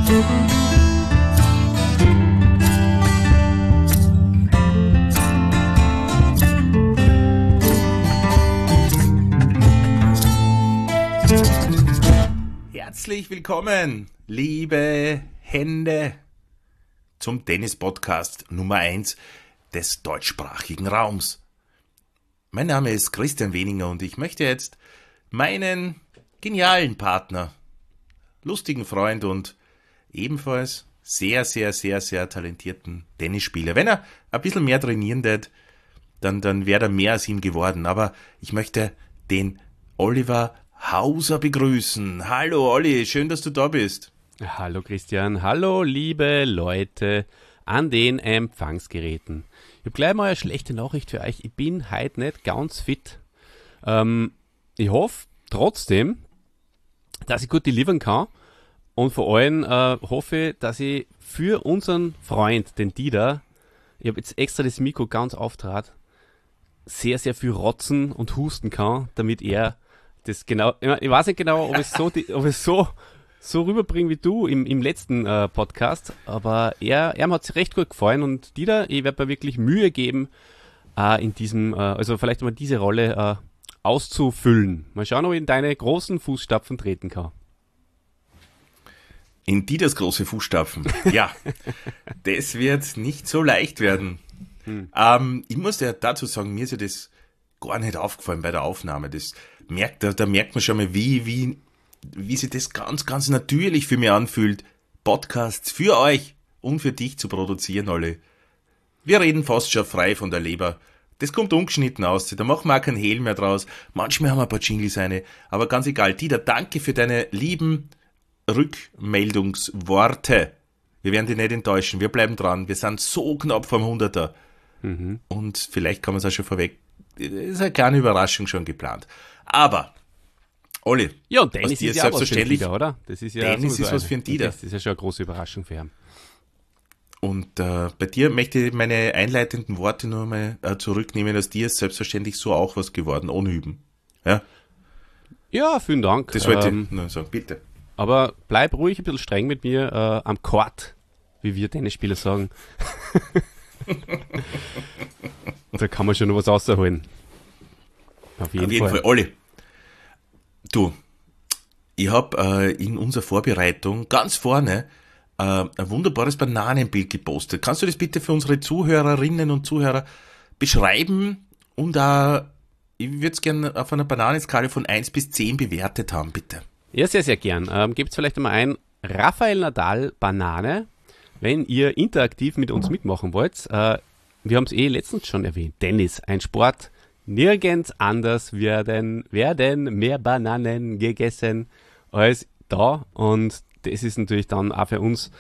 Herzlich willkommen, liebe Hände, zum Tennis-Podcast Nummer 1 des deutschsprachigen Raums. Mein Name ist Christian Weninger und ich möchte jetzt meinen genialen Partner, lustigen Freund und ebenfalls sehr talentierten Tennisspieler, wenn er ein bisschen mehr trainieren tät, dann wäre er mehr aus ihm geworden. Aber ich möchte den Oliver Hauser begrüßen. Hallo Olli, schön, dass du da bist. Hallo Christian, hallo liebe Leute an den Empfangsgeräten. Ich habe gleich mal eine schlechte Nachricht für euch. Ich bin heute nicht ganz fit. Ich hoffe trotzdem, dass ich gut delivern kann und vor allem hoffe, dass ich für unseren Freund, den Dieter, ich habe jetzt extra das Mikro ganz auftrat, sehr viel rotzen und husten kann, damit er das genau, ich weiß nicht genau, ob es so rüberbringe wie du im letzten Podcast, aber er hat sich recht gut gefallen und Dieter, ich werde mir wirklich Mühe geben, in diesem, also vielleicht mal diese Rolle auszufüllen. Mal schauen, ob ich in deine großen Fußstapfen treten kann. In Dieters große Fußstapfen, ja, das wird nicht so leicht werden. Ich muss ja dazu sagen, mir ist ja das gar nicht aufgefallen bei der Aufnahme. Da merkt man schon mal, wie sich das ganz natürlich für mich anfühlt, Podcasts für euch und für dich zu produzieren, alle. Wir reden fast schon frei von der Leber. Das kommt ungeschnitten aus, da machen wir auch keinen Hehl mehr draus. Manchmal haben wir ein paar Jingles rein, aber ganz egal. Dieter, danke für deine lieben Rückmeldungsworte. Wir werden dich nicht enttäuschen, wir bleiben dran. Wir sind so knapp vom 100er. Und vielleicht kann man es auch schon vorweg. Das ist eine kleine Überraschung schon geplant. Aber, Olli, ja, und Dennis ist ja selbstverständlich, auch was für einen Dieter, oder? Das ist ja Dennis ist was für ein Dieter. Das ist ja schon eine große Überraschung für ihn. Und bei dir möchte ich meine einleitenden Worte nur mal zurücknehmen. Aus dir ist selbstverständlich so auch was geworden, ohne Üben. Ja, ja, vielen Dank. das wollte ich nur sagen, bitte. Aber bleib ruhig ein bisschen streng mit mir am Court, wie wir Tennisspieler sagen. Da kann man schon noch was rausholen. Auf jeden Fall. Olli, du, ich habe in unserer Vorbereitung ganz vorne ein wunderbares Bananenbild gepostet. Kannst du das bitte für unsere Zuhörerinnen und Zuhörer beschreiben und ich würde es gerne auf einer Bananenskala von 1 bis 10 bewertet haben, bitte. Ja, sehr gern. Gebt vielleicht einmal ein Rafael Nadal Banane, wenn ihr interaktiv mit uns mitmachen wollt. Wir haben es letztens schon erwähnt. Tennis, ein Sport. Nirgends anders werden mehr Bananen gegessen als da. Und das ist natürlich dann auch für uns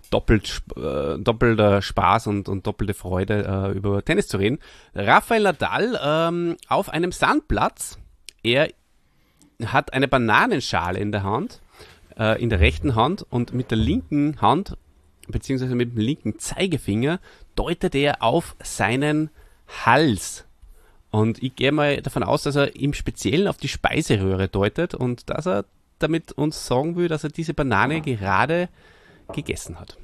doppelter Spaß und doppelte Freude, über Tennis zu reden. Rafael Nadal auf einem Sandplatz. Er hat eine Bananenschale in der Hand, in der rechten Hand, und mit der linken Hand, beziehungsweise mit dem linken Zeigefinger, deutet er auf seinen Hals. Und ich gehe mal davon aus, dass er im Speziellen auf die Speiseröhre deutet und dass er damit uns sagen will, dass er diese Banane gerade gegessen hat.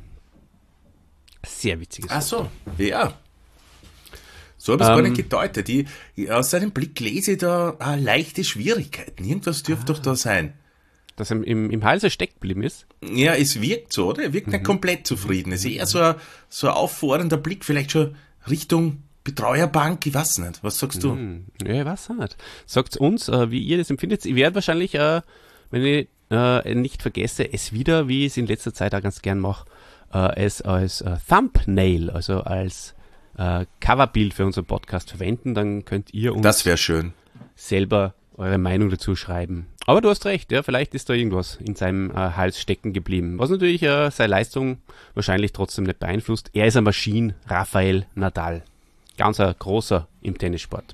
Sehr witziges. Ach so, ja. So habe ich es gar nicht gedeutet. Aus seinem Blick lese ich da leichte Schwierigkeiten. Irgendwas dürfte doch da sein. Dass er im Hals stecken geblieben ist? Ja, es wirkt so, oder? Er wirkt nicht komplett zufrieden. Es ist eher so ein auffordernder Blick, vielleicht schon Richtung Betreuerbank, ich weiß nicht. Was sagst du? Ja, ich weiß nicht. Sagt uns, wie ihr das empfindet. Ich werde wahrscheinlich, wenn ich nicht vergesse, es wieder, wie ich es in letzter Zeit auch ganz gern mache, es als Thumbnail, also als Coverbild für unseren Podcast verwenden. Dann könnt ihr uns das wäre schön. Selber eure Meinung dazu schreiben. Aber du hast recht, ja, vielleicht ist da irgendwas in seinem Hals stecken geblieben, was natürlich seine Leistung wahrscheinlich trotzdem nicht beeinflusst. Er ist eine Maschine, Rafael Nadal. Ganz ein großer im Tennissport.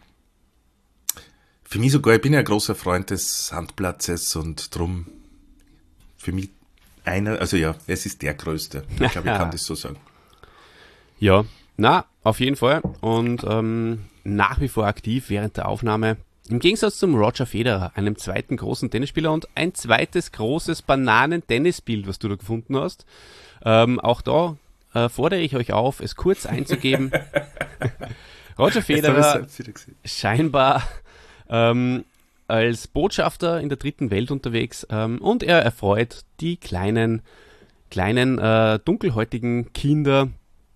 Für mich sogar, ich bin ja ein großer Freund des Sandplatzes und drum für mich es ist der Größte. Ich glaube, ich kann das so sagen. Ja, auf jeden Fall. Und nach wie vor aktiv während der Aufnahme. Im Gegensatz zum Roger Federer, einem zweiten großen Tennisspieler und ein zweites großes Bananen-Tennisbild, was du da gefunden hast. Auch da fordere ich euch auf, es kurz einzugeben. Roger Federer scheinbar als Botschafter in der dritten Welt unterwegs und er erfreut die kleinen dunkelhäutigen Kinder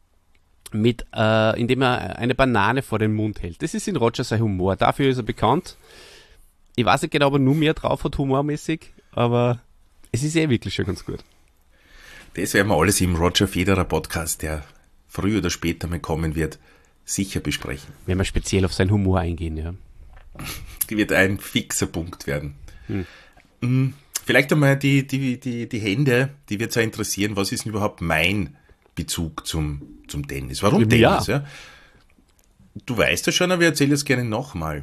indem er eine Banane vor den Mund hält. Das ist in Roger sein Humor. Dafür ist er bekannt. Ich weiß nicht genau, ob er nur mehr drauf hat, humormäßig, aber es ist wirklich schon ganz gut. Das werden wir alles im Roger Federer Podcast, der früher oder später mal kommen wird, sicher besprechen. Wenn wir speziell auf seinen Humor eingehen, ja. Die wird ein fixer Punkt werden. Vielleicht einmal die Hände, die wird sehr interessieren. Was ist denn überhaupt mein Bezug zum Tennis? Warum Tennis? Ja. Du weißt ja schon, aber ich erzähle es gerne nochmal.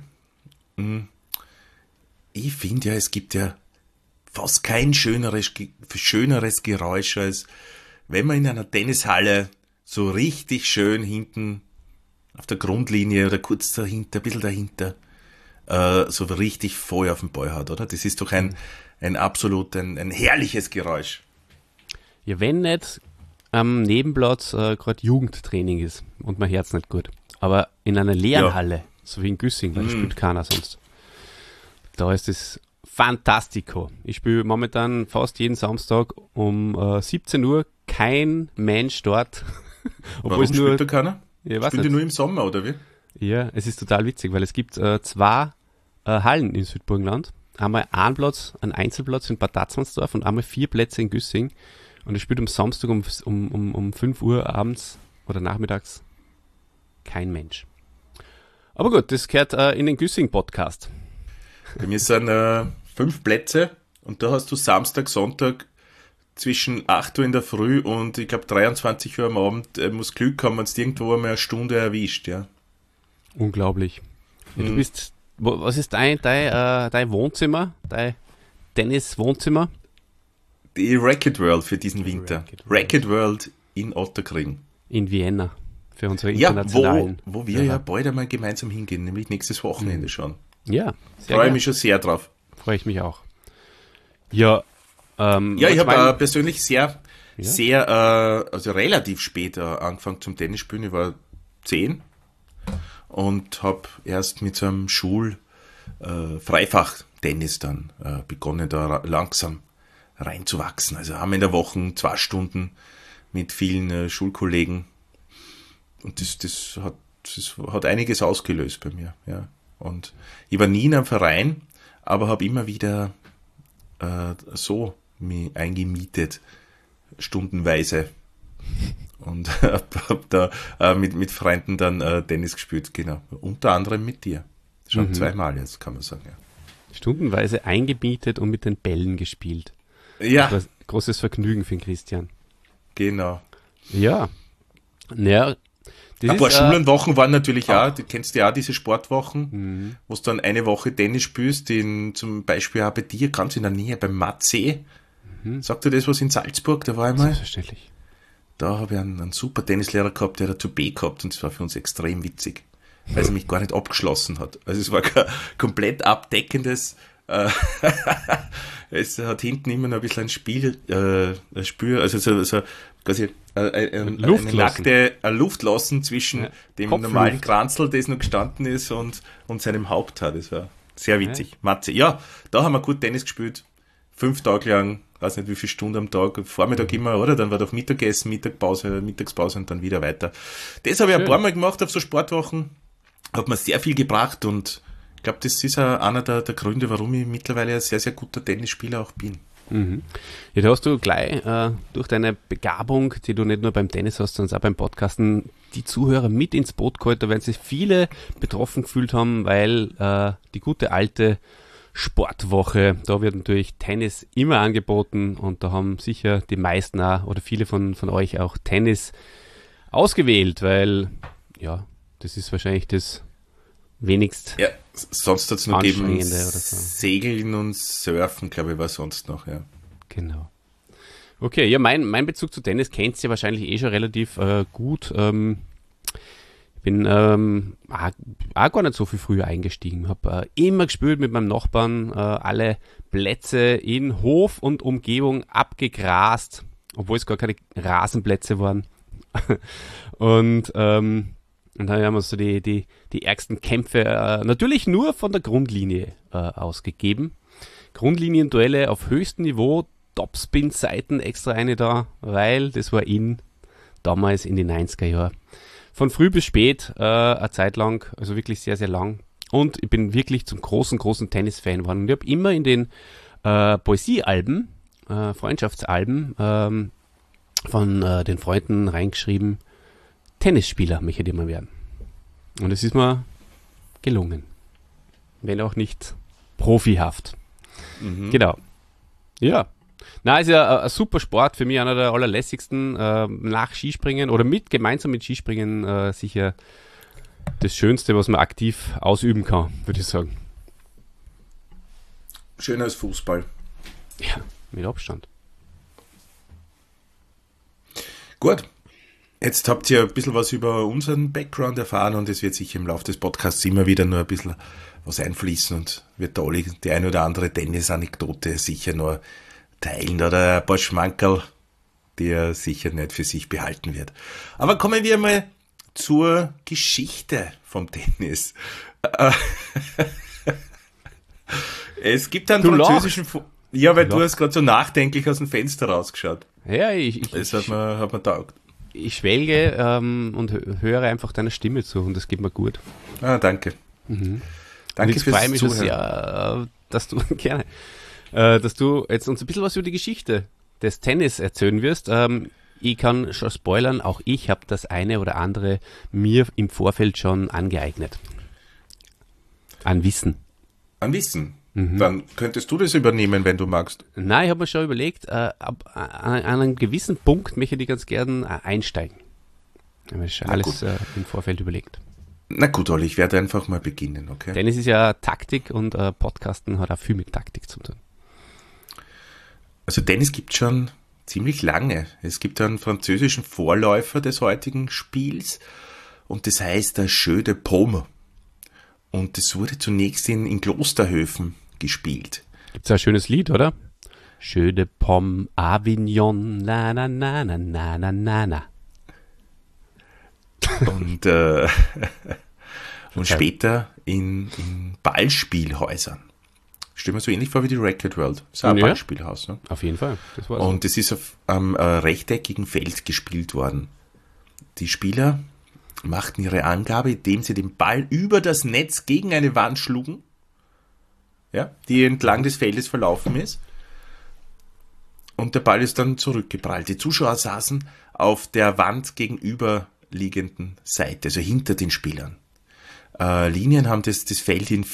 Ich finde ja, es gibt ja fast kein schöneres Geräusch, als wenn man in einer Tennishalle so richtig schön hinten auf der Grundlinie oder kurz dahinter, ein bisschen dahinter, so richtig Feuer auf dem Ball hat, oder? Das ist doch ein absolut ein herrliches Geräusch. Ja, wenn nicht am Nebenplatz gerade Jugendtraining ist und mein Herz nicht gut. Aber in einer leeren Halle, so wie in Güssing, weil da spielt keiner sonst. Da ist es fantastico. Ich spiele momentan fast jeden Samstag um 17 Uhr, kein Mensch dort. Warum spielt da keiner? Ja, spielt die nur im Sommer, oder wie? Ja, es ist total witzig, weil es gibt zwei Hallen in Südburgenland. Einmal einen Platz, einen Einzelplatz in Bad Tatzmannsdorf und einmal 4 Plätze in Güssing. Und es spielt am Samstag um 5 Uhr abends oder nachmittags kein Mensch. Aber gut, das gehört in den Güssing-Podcast. Bei mir sind 5 Plätze und da hast du Samstag, Sonntag zwischen 8 Uhr in der Früh und ich glaube 23 Uhr am Abend. Muss Glück haben, wenn es irgendwo einmal eine Stunde erwischt, ja. Unglaublich. Ja, du bist, was ist dein Wohnzimmer, dein Tennis-Wohnzimmer? Die Racquet World für diesen Winter. Racquet World in Otterkring. In Vienna. Für unsere internationalen. Wo wir ja bald einmal gemeinsam hingehen, nämlich nächstes Wochenende schon. Ja, freue mich schon sehr drauf. Freue ich mich auch. Ja, ich habe persönlich sehr, also relativ spät angefangen zum Tennisspielen. Ich war 10 und habe erst mit so einem Freifach-Tennis dann begonnen, da langsam reinzuwachsen. Also haben wir in der Woche 2 Stunden mit vielen Schulkollegen und das hat einiges ausgelöst bei mir. Ja. Und ich war nie in einem Verein, aber habe immer wieder so mich eingemietet, stundenweise. Und hab da mit Freunden dann Tennis gespielt, genau. Unter anderem mit dir. Schon 2-mal jetzt, kann man sagen. Ja. Stundenweise eingemietet und mit den Bällen gespielt. Ja. Das war großes Vergnügen für den Christian. Genau. Ja. Ja. Ein paar Schulenwochen waren natürlich auch, du kennst ja auch diese Sportwochen, wo du dann eine Woche Tennis spielst, zum Beispiel auch bei dir, ganz in der Nähe, beim Matzee. Sagt dir das was in Salzburg? Da war ich mal. Selbstverständlich. Da habe ich einen super Tennislehrer gehabt, der hat zu B gehabt und das war für uns extrem witzig, weil er mich gar nicht abgeschlossen hat. Also es war kein komplett abdeckendes, es hat hinten immer noch ein bisschen ein Spiel, also so quasi eine Luft lassen zwischen dem normalen Kranzel, das noch gestanden ist, und seinem Haupthaar. Das war sehr witzig. Ja. Matze. Ja, da haben wir gut Tennis gespielt. 5 Tage lang, weiß nicht wie viele Stunden am Tag, Vormittag immer, oder? Dann war doch Mittagessen, Mittagspause und dann wieder weiter. Das habe ich ein paar Mal gemacht auf so Sportwochen. Hat mir sehr viel gebracht und ich glaube, das ist auch einer der Gründe, warum ich mittlerweile ein sehr, sehr guter Tennisspieler auch bin. Ja, da hast du gleich durch deine Begabung, die du nicht nur beim Tennis hast, sondern auch beim Podcasten, die Zuhörer mit ins Boot geholt. Da werden sich viele betroffen gefühlt haben, weil die gute alte Sportwoche, da wird natürlich Tennis immer angeboten und da haben sicher die meisten auch, oder viele von euch auch Tennis ausgewählt, weil ja, das ist wahrscheinlich das wenigst sonst hat es nur gegeben oder so. Segeln und Surfen, glaube ich, war sonst noch, ja. Genau. Okay, ja, mein Bezug zu Tennis kennt ihr wahrscheinlich schon relativ gut. Bin auch gar nicht so viel früher eingestiegen. Habe immer gespielt mit meinem Nachbarn, alle Plätze in Hof und Umgebung abgegrast, obwohl es gar keine Rasenplätze waren. Und dann haben wir so die ärgsten Kämpfe natürlich nur von der Grundlinie ausgegeben. Grundlinienduelle auf höchstem Niveau, Topspin-Seiten extra eine da, weil das war damals in den 90er Jahren. Von früh bis spät, eine Zeit lang, also wirklich sehr, sehr lang. Und ich bin wirklich zum großen Tennis-Fan geworden. Und ich habe immer in den Poesiealben, Freundschaftsalben von den Freunden reingeschrieben, Tennisspieler möchte ich mal werden. Und es ist mir gelungen. Wenn auch nicht profihaft. Mhm. Genau. Ja. Na, ist ja ein super Sport, für mich einer der allerlässigsten, nach Skispringen oder gemeinsam mit Skispringen sicher das Schönste, was man aktiv ausüben kann, würde ich sagen. Schöner als Fußball. Ja, mit Abstand. Gut, jetzt habt ihr ein bisschen was über unseren Background erfahren und es wird sicher im Laufe des Podcasts immer wieder nur ein bisschen was einfließen und wird da die eine oder andere Tennis-Anekdote sicher nur teilen oder ein paar Schmankerl, die er sicher nicht für sich behalten wird. Aber kommen wir mal zur Geschichte vom Tennis. Es gibt einen französischen... Ja, weil du hast gerade so nachdenklich aus dem Fenster rausgeschaut. Ja, das hat mir taugt. Ich schwelge und höre einfach deiner Stimme zu und das geht mir gut. Ah, danke. Mhm. Danke fürs Zuhören. Mich sehr, dass du gerne, dass du jetzt uns ein bisschen was über die Geschichte des Tennis erzählen wirst. Ich kann schon spoilern, auch ich habe das eine oder andere mir im Vorfeld schon angeeignet. An Wissen. An Wissen? Mhm. Dann könntest du das übernehmen, wenn du magst. Nein, ich habe mir schon überlegt, an einem gewissen Punkt möchte ich ganz gern einsteigen. Ich habe mir schon alles im Vorfeld überlegt. Na gut, Olli, ich werde einfach mal beginnen, okay? Denn es ist ja Taktik und Podcasten hat auch viel mit Taktik zu tun. Also Tennis gibt es schon ziemlich lange. Es gibt einen französischen Vorläufer des heutigen Spiels und das heißt der Jeu de Paume. Und das wurde zunächst in Klosterhöfen gespielt. Gibt es ein schönes Lied, oder? Jeu de Paume, Avignon, na na na na na na na na. Und später in Ballspielhäusern. Stell mir so ähnlich vor wie die Racquet World. Das ist ein Ballspielhaus. Ne? Auf jeden Fall. Das war's. Und es ist auf einem rechteckigen Feld gespielt worden. Die Spieler machten ihre Angabe, indem sie den Ball über das Netz gegen eine Wand schlugen, ja, die entlang des Feldes verlaufen ist. Und der Ball ist dann zurückgeprallt. Die Zuschauer saßen auf der Wand gegenüberliegenden Seite, also hinter den Spielern. Linien haben das Feld in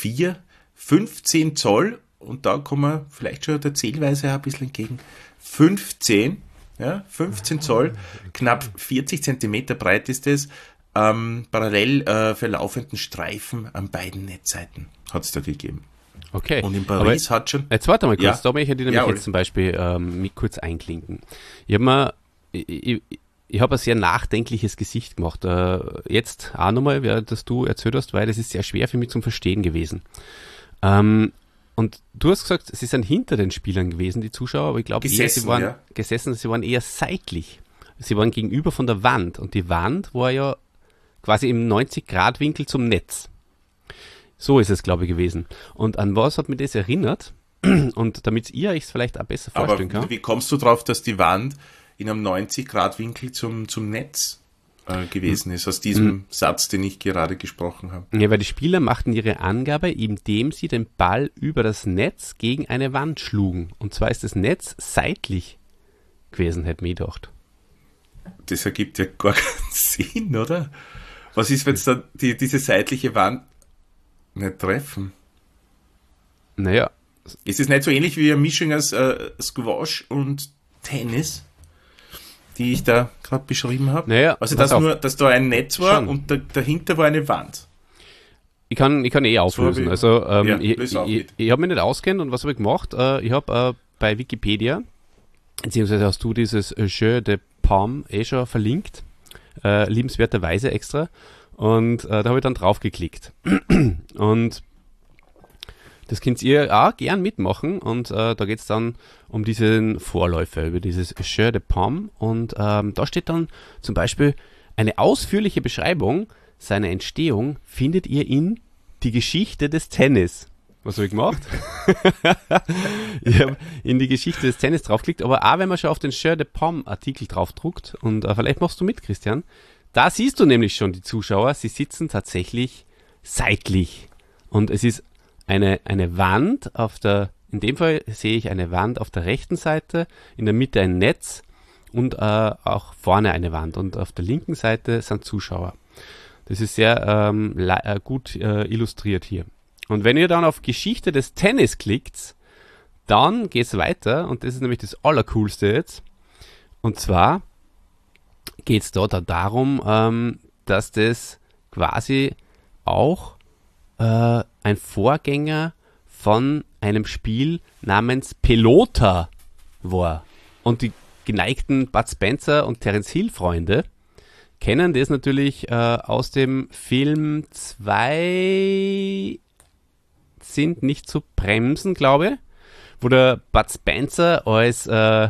15 Zoll, und da kommen wir vielleicht schon der Zählweise ein bisschen entgegen. 15 Zoll, knapp 40 Zentimeter breit ist es, parallel verlaufenden Streifen an beiden Netzseiten hat es da gegeben. Okay. Und in Paris hat schon... Jetzt warte mal kurz, da möchte ich nämlich jetzt zum Beispiel mich kurz einklinken. Ich habe ein sehr nachdenkliches Gesicht gemacht. Jetzt auch nochmal, dass du erzählt hast, weil das ist sehr schwer für mich zum Verstehen gewesen. Und du hast gesagt, sie sind hinter den Spielern gewesen, die Zuschauer, aber ich glaube, sie waren eher seitlich. Sie waren gegenüber von der Wand und die Wand war ja quasi im 90-Grad-Winkel zum Netz. So ist es, glaube ich, gewesen. Und an was hat mich das erinnert? Und damit ihr euch es vielleicht auch besser vorstellen kann. Aber wie kommst du drauf, dass die Wand in einem 90-Grad-Winkel zum Netz gewesen ist, aus diesem Satz, den ich gerade gesprochen habe? Ja, weil die Spieler machten ihre Angabe, indem sie den Ball über das Netz gegen eine Wand schlugen. Und zwar ist das Netz seitlich gewesen, hätte mir gedacht. Das ergibt ja gar keinen Sinn, oder? Was ist, wenn es dann diese seitliche Wand nicht treffen? Naja. Ist es nicht so ähnlich wie eine Mischung aus Squash und Tennis, die ich da gerade beschrieben habe? Naja, also, dass da ein Netz war und dahinter war eine Wand. Ich kann auflösen. So ich habe mich nicht auskennt und was habe ich gemacht? Ich habe bei Wikipedia, beziehungsweise hast du dieses Jeu de Paume schon verlinkt, liebenswerterweise extra. Und da habe ich dann drauf geklickt. Und das könnt ihr auch gern mitmachen. Und da geht es dann um diesen Vorläufer, über dieses Jeu de Paume. Und da steht dann zum Beispiel eine ausführliche Beschreibung seiner Entstehung findet ihr in Die Geschichte des Tennis. Was habe ich gemacht? Ich habe in die Geschichte des Tennis draufgeklickt, aber auch wenn man schon auf den Jeu de Paume Artikel draufdruckt, und vielleicht machst du mit, Christian, da siehst du nämlich schon die Zuschauer, sie sitzen tatsächlich seitlich. Und es ist eine Wand in dem Fall sehe ich eine Wand auf der rechten Seite, in der Mitte ein Netz und auch vorne eine Wand. Und auf der linken Seite sind Zuschauer. Das ist sehr gut illustriert hier. Und wenn ihr dann auf Geschichte des Tennis klickt, dann geht es weiter. Und das ist nämlich das Allercoolste jetzt. Und zwar geht es da darum, dass das quasi auch ein Vorgänger von einem Spiel namens Pelota war. Und die geneigten Bud Spencer und Terence Hill Freunde kennen das natürlich aus dem Film 2 sind nicht zu bremsen, glaube ich, wo der Bud Spencer als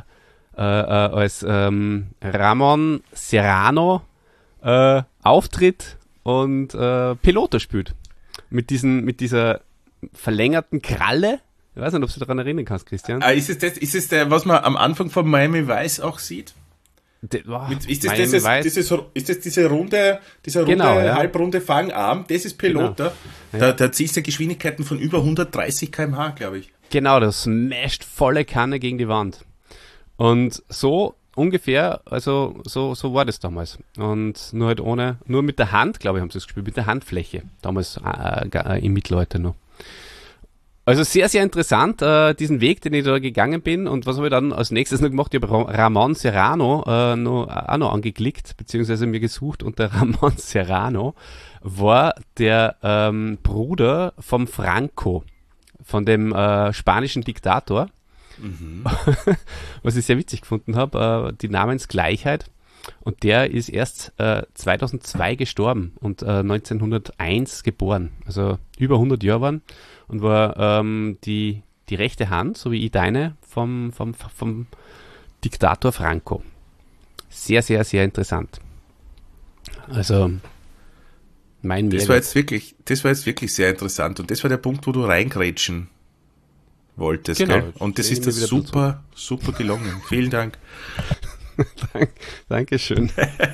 Ramon Serrano auftritt und Pelota spielt. Mit dieser verlängerten Kralle. Ich weiß nicht, ob du dich daran erinnern kannst, Christian. Ist es der, was man am Anfang von Miami Vice auch sieht? Ist das dieser runde halbrunde Fangarm? Das ist Pelota. Genau. Ja. Da ziehst du Geschwindigkeiten von über 130 km/h, glaube ich. Genau, das smasht volle Kanne gegen die Wand. Und so ungefähr, also so war das damals. Und nur mit der Hand, glaube ich, haben sie es gespielt, mit der Handfläche. Damals im Mittelalter noch. Also sehr, sehr interessant, diesen Weg, den ich da gegangen bin. Und was habe ich dann als nächstes noch gemacht? Ich habe Ramon Serrano auch noch angeklickt, beziehungsweise mir gesucht. Und der Ramon Serrano war der Bruder vom Franco, von dem spanischen Diktator. Mhm. Was ich sehr witzig gefunden habe, die Namensgleichheit. Und der ist erst 2002 gestorben und 1901 geboren. Also über 100 Jahre waren. Und war die rechte Hand, so wie ich deine, vom Diktator Franco. Sehr, sehr, sehr interessant. Also das war jetzt wirklich sehr interessant. Und das war der Punkt, wo du reingrätschen wolltest. Genau. Gell? Und das ist das super gelungen. Vielen Dank. Dankeschön.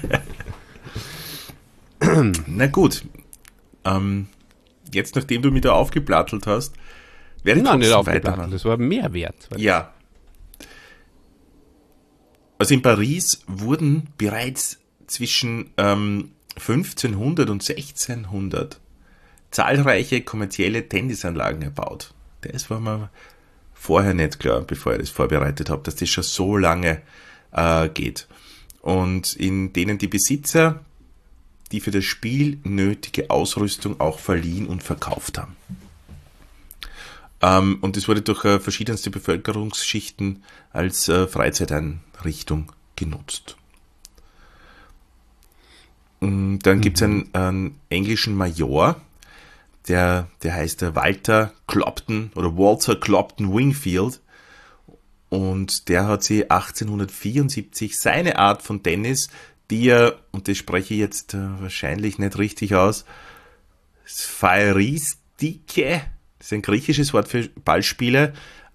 Na gut. Jetzt, nachdem du mich da aufgeplattelt hast, werde ich nicht aufgeplattelt. Das war mehr wert. Ja. Also in Paris wurden bereits zwischen 1500 und 1600 zahlreiche kommerzielle Tennisanlagen erbaut. Das war mir vorher nicht klar, bevor ich das vorbereitet habe, dass das schon so lange geht. Und in denen die Besitzer die für das Spiel nötige Ausrüstung auch verliehen und verkauft haben. Und es wurde durch verschiedenste Bevölkerungsschichten als Freizeiteinrichtung genutzt. Und dann gibt es einen englischen Major, der heißt Walter Clopton Wingfield, und der hat sie 1874 seine Art von Tennis, die er, und das spreche ich jetzt wahrscheinlich nicht richtig aus, Sphäristike, das ist ein griechisches Wort für Ballspiele,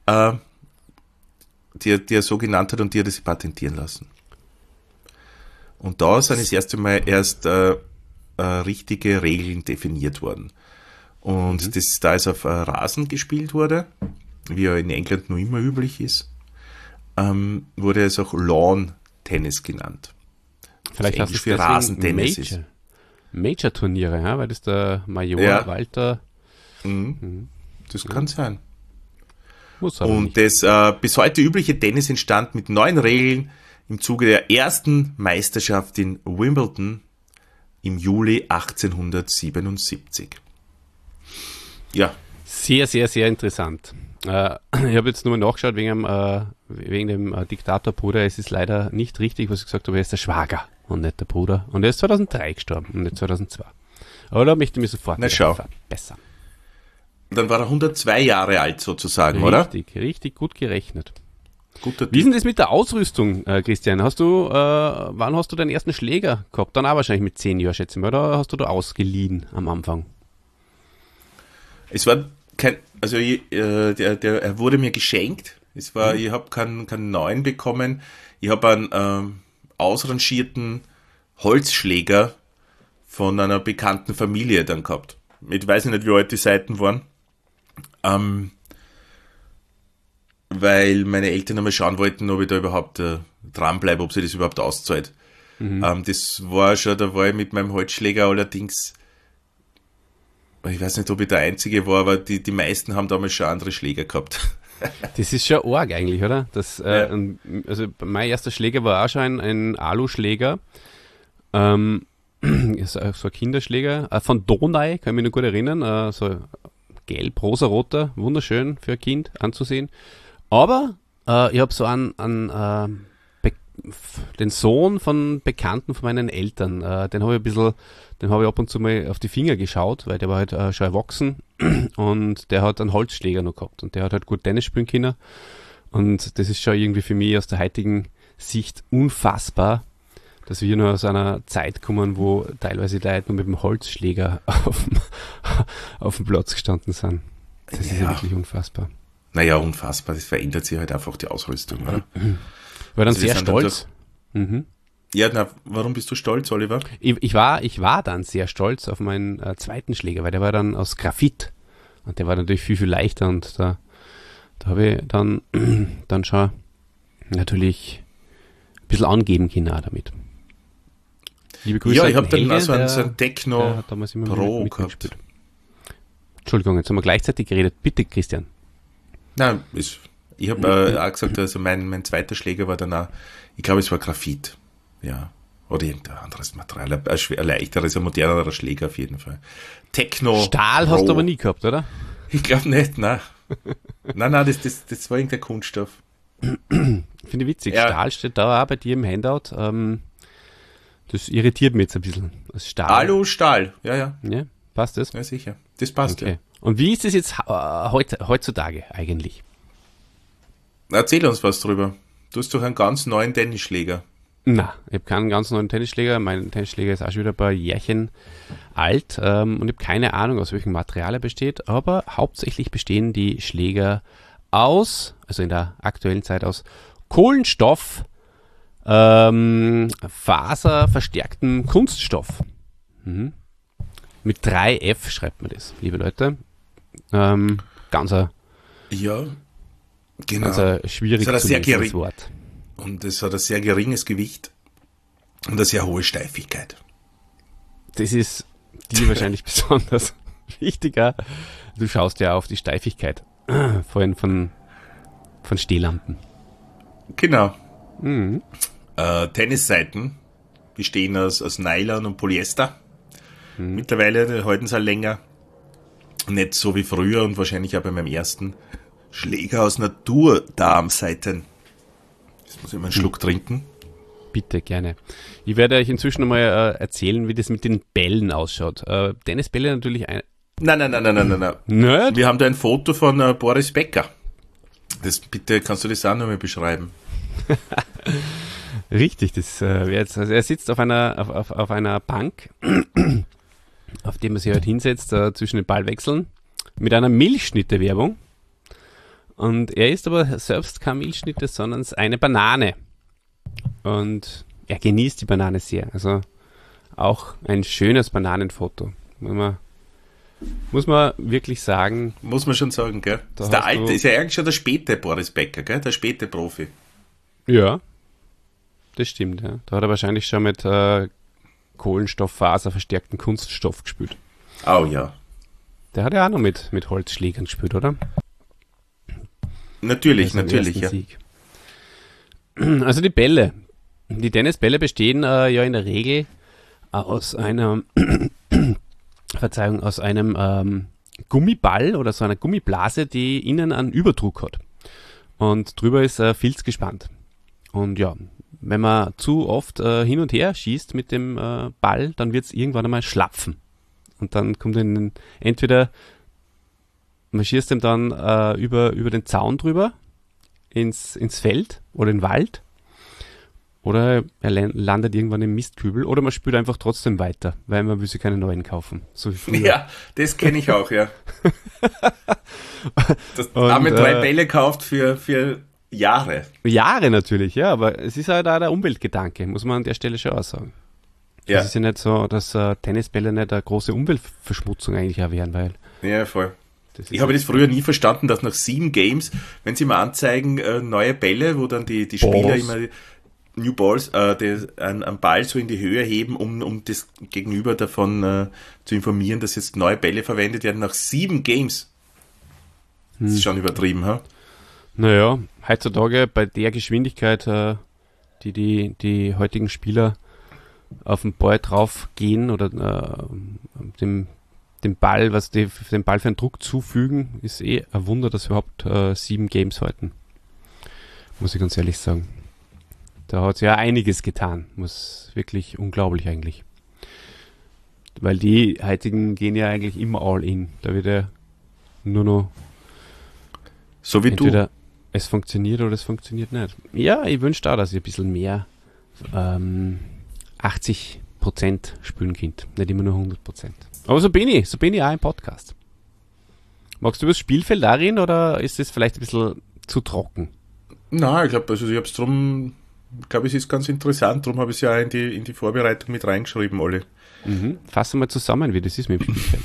die er so genannt hat und die hat er sich patentieren lassen. Und da sind das erste Mal erst richtige Regeln definiert worden. Und da es auf Rasen gespielt wurde, wie er in England noch immer üblich ist, wurde es auch Lawn-Tennis genannt. Vielleicht hast du es für Rasentennis Major-Turniere, ja? Weil das der Major Walter. Das kann sein. Muss aber und nicht. Das bis heute übliche Tennis entstand mit neuen Regeln im Zuge der ersten Meisterschaft in Wimbledon im Juli 1877. Ja. Sehr, sehr, sehr interessant. Ich habe jetzt nur nachgeschaut wegen dem Diktatorbruder. Es ist leider nicht richtig, was ich gesagt habe. Er ist der Schwager und nicht der Bruder. Und er ist 2003 gestorben und nicht 2002. Aber da möchte ich mich sofort verbessern. Dann war er 102 Jahre alt sozusagen, oder? Richtig gut gerechnet. Wie ist denn das mit der Ausrüstung, Christian? Wann hast du deinen ersten Schläger gehabt? Dann auch wahrscheinlich mit 10 Jahren, schätze ich mal, oder hast du da ausgeliehen am Anfang? Es war er wurde mir geschenkt. Ich habe keinen neuen bekommen. Ich habe einen ausrangierten Holzschläger von einer bekannten Familie dann gehabt. Ich weiß nicht, wie alt die Seiten waren. Weil meine Eltern einmal schauen wollten, ob ich da überhaupt dranbleibe, ob sie das überhaupt auszahlt. Das war schon, da war ich mit meinem Holzschläger allerdings, ich weiß nicht, ob ich der Einzige war, aber die meisten haben damals schon andere Schläger gehabt. Das ist schon arg eigentlich, oder? Also mein erster Schläger war auch schon ein Aluschläger. So ein Kinderschläger. Von Donau, kann ich mich noch gut erinnern. So gelb, rosa-roter, wunderschön für ein Kind anzusehen. Aber ich habe so den Sohn von Bekannten von meinen Eltern, den habe ich ab und zu mal auf die Finger geschaut, weil der war halt schon erwachsen und der hat einen Holzschläger noch gehabt und der hat halt gut Tennis spielen können und das ist schon irgendwie für mich aus der heutigen Sicht unfassbar, dass wir nur aus einer Zeit kommen, wo teilweise die Leute nur mit dem Holzschläger auf dem Platz gestanden sind. Das ist ja wirklich unfassbar. Naja, unfassbar, das verändert sich halt einfach die Ausrüstung, oder? War dann sehr stolz. Ja, warum bist du stolz, Oliver? Ich war dann sehr stolz auf meinen zweiten Schläger, weil der war dann aus Graphit und der war natürlich viel, viel leichter und da habe ich dann schon natürlich ein bisschen angeben können auch damit. Liebe Grüße. Ja, ich habe dann so ein Techno Pro gehabt. Entschuldigung, jetzt haben wir gleichzeitig geredet. Bitte, Christian. Nein, ich habe auch gesagt, also mein zweiter Schläger war dann auch, ich glaube, es war Graphit. Ja. Oder irgendein anderes Material. Ein leichteres, ein modernerer Schläger auf jeden Fall. Techno Stahl Pro. Hast du aber nie gehabt, oder? Ich glaube nicht, nein. Nein, das war irgendein Kunststoff. Finde ich witzig. Ja. Stahl steht da auch bei dir im Handout. Das irritiert mich jetzt ein bisschen. Das Stahl. Alu-Stahl, ja. Ja, passt das? Ja, sicher. Das passt, okay. Ja. Und wie ist das jetzt heutzutage eigentlich? Erzähl uns was drüber. Du hast doch einen ganz neuen Tennisschläger. Na, ich habe keinen ganz neuen Tennisschläger. Mein Tennisschläger ist auch schon wieder ein paar Jährchen alt und ich habe keine Ahnung, aus welchem Material er besteht, aber hauptsächlich bestehen die Schläger also in der aktuellen Zeit aus Kohlenstoff, faserverstärktem Kunststoff. Mit 3F schreibt man das, liebe Leute. Ganz ein schwierig zu lesendes Wort. Und es hat ein sehr geringes Gewicht und eine sehr hohe Steifigkeit. Das ist dir wahrscheinlich besonders wichtiger. Du schaust ja auf die Steifigkeit, vorhin von Stehlampen. Genau. Tennisseiten bestehen aus Nylon und Polyester. Mittlerweile halten sie auch länger. Nicht so wie früher und wahrscheinlich auch bei meinem ersten Schläger aus Naturdarmseiten. Jetzt muss ich mal einen Schluck trinken. Bitte, gerne. Ich werde euch inzwischen einmal erzählen, wie das mit den Bällen ausschaut. Tennisbälle natürlich Nein. Nicht? Wir haben da ein Foto von Boris Becker. Bitte, kannst du das auch nochmal beschreiben? Richtig, das wäre jetzt, also er sitzt auf einer Bank, auf dem er sich halt hinsetzt, zwischen den Ballwechseln, mit einer Milchschnitte-Werbung. Und er isst aber selbst keine Milchschnitte, sondern eine Banane. Und er genießt die Banane sehr. Also auch ein schönes Bananenfoto. Muss man wirklich sagen. Muss man schon sagen, gell? Das ist der alte, ist ja eigentlich schon der späte Boris Becker, gell? Der späte Profi. Ja, das stimmt, ja. Da hat er wahrscheinlich schon mit Kohlenstofffaser verstärkten Kunststoff gespielt. Oh ja. Der hat ja auch noch mit Holzschlägern gespielt, oder? Natürlich, ja. Sieg. Also die Bälle. Die Tennisbälle bestehen ja in der Regel aus einem Gummiball oder so einer Gummiblase, die innen einen Überdruck hat. Und drüber ist Filz gespannt. Und ja, wenn man zu oft hin und her schießt mit dem Ball, dann wird es irgendwann einmal schlapfen. und dann kommt entweder man schießt ihm dann über den Zaun drüber ins Feld oder in den Wald oder er landet irgendwann im Mistkübel oder man spielt einfach trotzdem weiter, weil man will sich keine neuen kaufen. So wie früher. Ja, das kenne ich auch, ja. Das haben wir 3 Bälle gekauft für Jahre. Jahre natürlich, ja, aber es ist halt auch der Umweltgedanke, muss man an der Stelle schon auch sagen. Ja. Es ist ja nicht so, dass Tennisbälle nicht eine große Umweltverschmutzung eigentlich auch wären, weil... Ja, voll. Ich habe das früher nie verstanden, dass nach 7 Games, wenn sie mal anzeigen, neue Bälle, wo dann die Spieler immer New Balls einen Ball so in die Höhe heben, um das Gegenüber davon zu informieren, dass jetzt neue Bälle verwendet werden, nach 7 Games. Das ist schon übertrieben, ha? Naja, heutzutage bei der Geschwindigkeit, die heutigen Spieler auf den Ball drauf gehen oder dem Ball, dem Ball für einen Druck zufügen, ist ein Wunder, dass wir überhaupt 7 Games halten. Muss ich ganz ehrlich sagen. Da hat es ja einiges getan. Muss wirklich unglaublich eigentlich. Weil die heutigen gehen ja eigentlich immer all in. Da wird ja nur noch so wie entweder es funktioniert oder es funktioniert nicht. Ja, ich wünsche da, dass ich ein bisschen mehr 80% spielen könnt. Nicht immer nur 100%. Aber so bin ich auch im Podcast. Magst du über das Spielfeld darin oder ist es vielleicht ein bisschen zu trocken? Nein, ich glaube, es ist ganz interessant, darum habe ich es ja auch in die Vorbereitung mit reingeschrieben, alle. Fassen wir mal zusammen, wie das ist mit dem Spielfeld.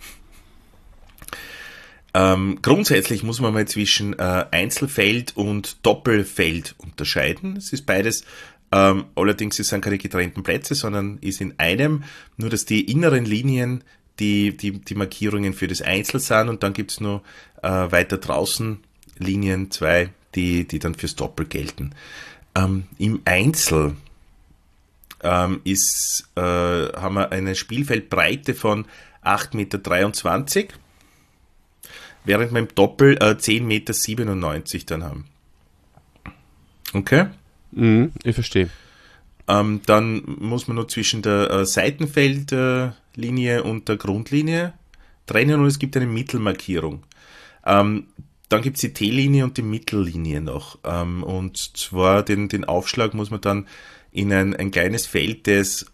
Grundsätzlich muss man mal zwischen Einzelfeld und Doppelfeld unterscheiden. Es ist beides, allerdings es sind keine getrennten Plätze, sondern ist in einem, nur dass die inneren Linien die Markierungen für das Einzel sind und dann gibt's noch weiter draußen Linien 2, die dann fürs Doppel gelten. Im Einzel haben wir eine Spielfeldbreite von 8,23 Meter, während wir im Doppel 10,97 Meter dann haben. Okay? Ich verstehe. Dann muss man nur zwischen der Seitenfeldlinie und der Grundlinie trennen und es gibt eine Mittelmarkierung. Dann gibt es die T-Linie und die Mittellinie noch. Und zwar den Aufschlag muss man dann in ein kleines Feld, das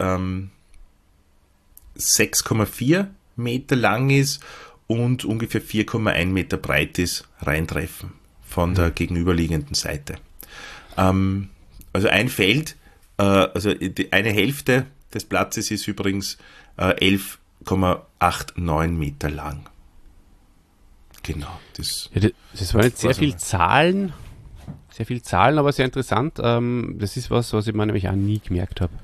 6,4 Meter lang ist und ungefähr 4,1 Meter breit ist, reintreffen von der gegenüberliegenden Seite. Also ein Feld, eine Hälfte des Platzes ist übrigens 11,89 Meter lang. Genau. Das waren jetzt sehr viel Zahlen, aber sehr interessant. Das ist was ich mir nämlich auch nie gemerkt habe.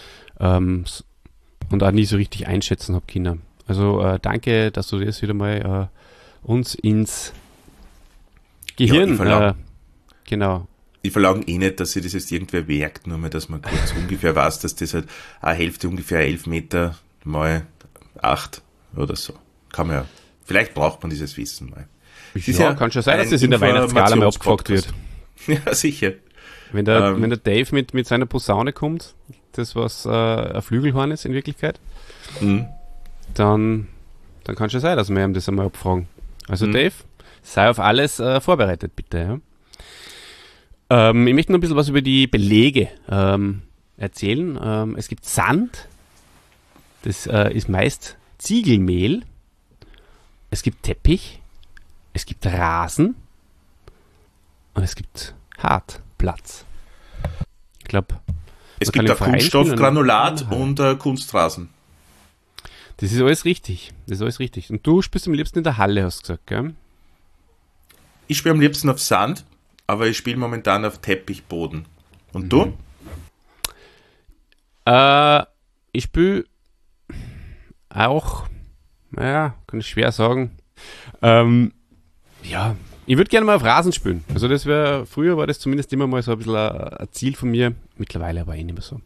Und auch nie so richtig einschätzen habe können. Also danke, dass du das wieder mal uns ins Gehirn... genau. Ich verlange nicht, dass sich das jetzt irgendwer merkt, nur mal, dass man kurz ungefähr weiß, dass das halt eine Hälfte ungefähr 11 Meter mal 8 oder so. Kann man ja. Vielleicht braucht man dieses Wissen mal. Ja, kann schon sein, dass das in der Weihnachtsskala mal abgefragt wird. Ja, sicher. Wenn der Dave mit seiner Posaune kommt, das was ein Flügelhorn ist in Wirklichkeit, dann kann schon sein, dass wir ihm das einmal abfragen. Also Dave, sei auf alles vorbereitet, bitte. Ja? Ich möchte noch ein bisschen was über die Belege erzählen. Es gibt Sand, das ist meist Ziegelmehl. Es gibt Teppich, es gibt Rasen und es gibt Hartplatz. Ich glaube, es gibt auch Kunststoffgranulat und Kunstrasen. Das ist alles richtig. Und du spielst am liebsten in der Halle, hast du gesagt, gell? Ich spiele am liebsten auf Sand, aber ich spiele momentan auf Teppichboden. Und du? Ich spiele auch, naja, kann ich schwer sagen. Ja, ich würde gerne mal auf Rasen spielen. Also früher war das zumindest immer mal so ein bisschen ein Ziel von mir. Mittlerweile aber nicht mehr so.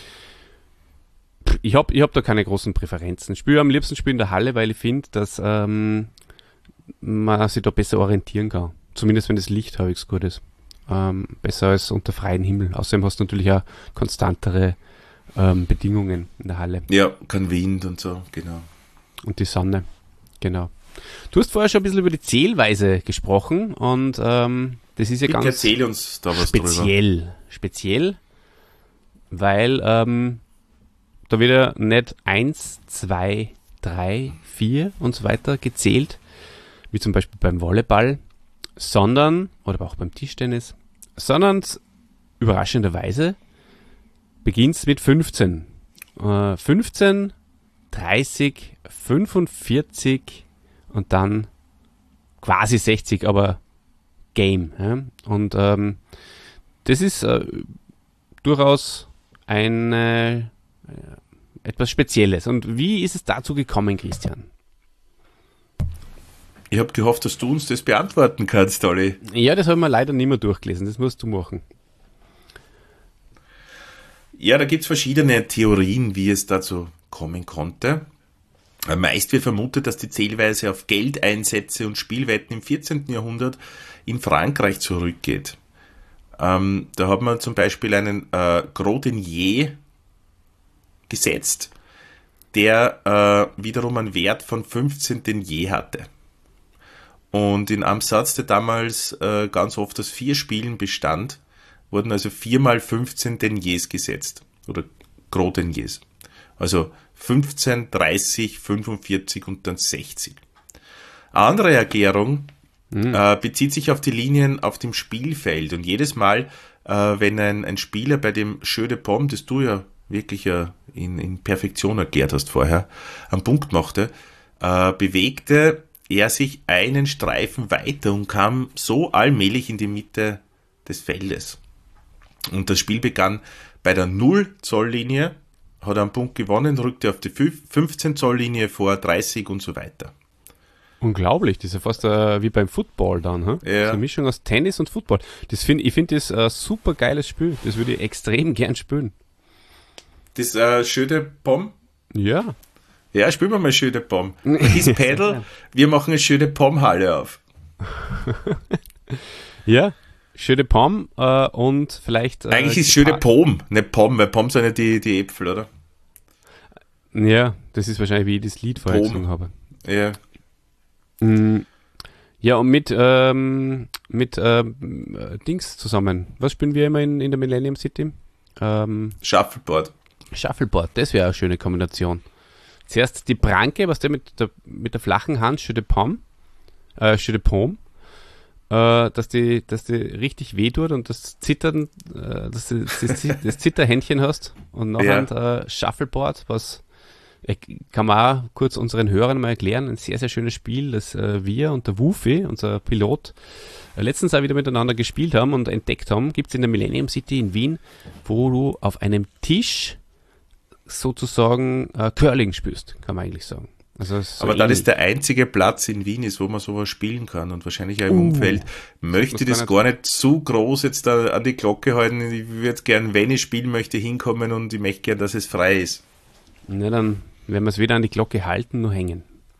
Ich hab da keine großen Präferenzen. Ich spiele am liebsten in der Halle, weil ich finde, dass man sich da besser orientieren kann. Zumindest wenn das Licht halbwegs gut ist. Besser als unter freiem Himmel. Außerdem hast du natürlich auch konstantere Bedingungen in der Halle. Ja, kein Wind und so, genau. Und die Sonne, genau. Du hast vorher schon ein bisschen über die Zählweise gesprochen und das ist ja Bitte ganz erzähl uns da was drüber. Speziell, weil da wird ja nicht 1, 2, 3, 4 und so weiter gezählt, wie zum Beispiel beim Volleyball, sondern, oder auch beim Tischtennis, sondern überraschenderweise beginnt es mit 15. 15, 30, 45 und dann quasi 60, aber Game. Ja? Und das ist durchaus etwas Spezielles. Und wie ist es dazu gekommen, Christian? Ich habe gehofft, dass du uns das beantworten kannst, Olli. Ja, das habe ich mir leider nicht mehr durchgelesen. Das musst du machen. Ja, da gibt es verschiedene Theorien, wie es dazu kommen konnte. Meist wird vermutet, dass die Zählweise auf Geldeinsätze und Spielwetten im 14. Jahrhundert in Frankreich zurückgeht. Da hat man zum Beispiel einen Gros Denier gesetzt, der wiederum einen Wert von 15 Denier hatte. Und in einem Satz, der damals ganz oft aus 4 Spielen bestand, wurden also 4 mal 15 Deniers gesetzt. Oder Gros Deniers. Also 15, 30, 45 und dann 60. Eine andere Erklärung bezieht sich auf die Linien auf dem Spielfeld. Und jedes Mal, wenn ein Spieler bei dem Jeu de Paume, das du ja wirklich in Perfektion erklärt hast vorher, einen Punkt machte, bewegte er sich einen Streifen weiter und kam so allmählich in die Mitte des Feldes. Und das Spiel begann bei der 0-Zoll-Linie, hat einen Punkt gewonnen, rückte auf die 15-Zoll-Linie vor, 30 und so weiter. Unglaublich, das ist ja fast wie beim Football dann. Ja. So eine Mischung aus Tennis und Football. Ich finde das ein super geiles Spiel. Das würde ich extrem gern spielen. Das Jeu de Paume? Ja. Ja, spielen wir mal Jeu de Paume. His Pedal, wir machen eine Jeu de Paume-Halle auf. Ja, Jeu de Paume und vielleicht... Eigentlich ist Jeu de Paume, nicht Paume, weil Paume sind ja die Äpfel, oder? Ja, das ist wahrscheinlich, wie ich das Lied vorher gesungen habe. Ja. Ja, und mit Dings zusammen. Was spielen wir immer in der Millennium City? Shuffleboard. Shuffleboard, das wäre eine schöne Kombination. Zuerst die Pranke, was der mit der flachen Hand, Jeu de Paume, dass die richtig weh tut und das Zittern, dass du das Zitterhändchen hast und nachher Shuffleboard, was kann man auch kurz unseren Hörern mal erklären, ein sehr, sehr schönes Spiel, das wir und der Wufi, unser Pilot, letztens auch wieder miteinander gespielt haben und entdeckt haben, gibt es in der Millennium City in Wien, wo du auf einem Tisch sozusagen Curling spielst, kann man eigentlich sagen. Also so aber dann ist der einzige Platz in Wien ist, wo man sowas spielen kann und wahrscheinlich auch im Umfeld. Möchte das gar nicht zu groß jetzt da an die Glocke halten. Ich würde gern, wenn ich spielen möchte, hinkommen und ich möchte gern, dass es frei ist. Na, dann werden wir es weder an die Glocke halten, noch hängen.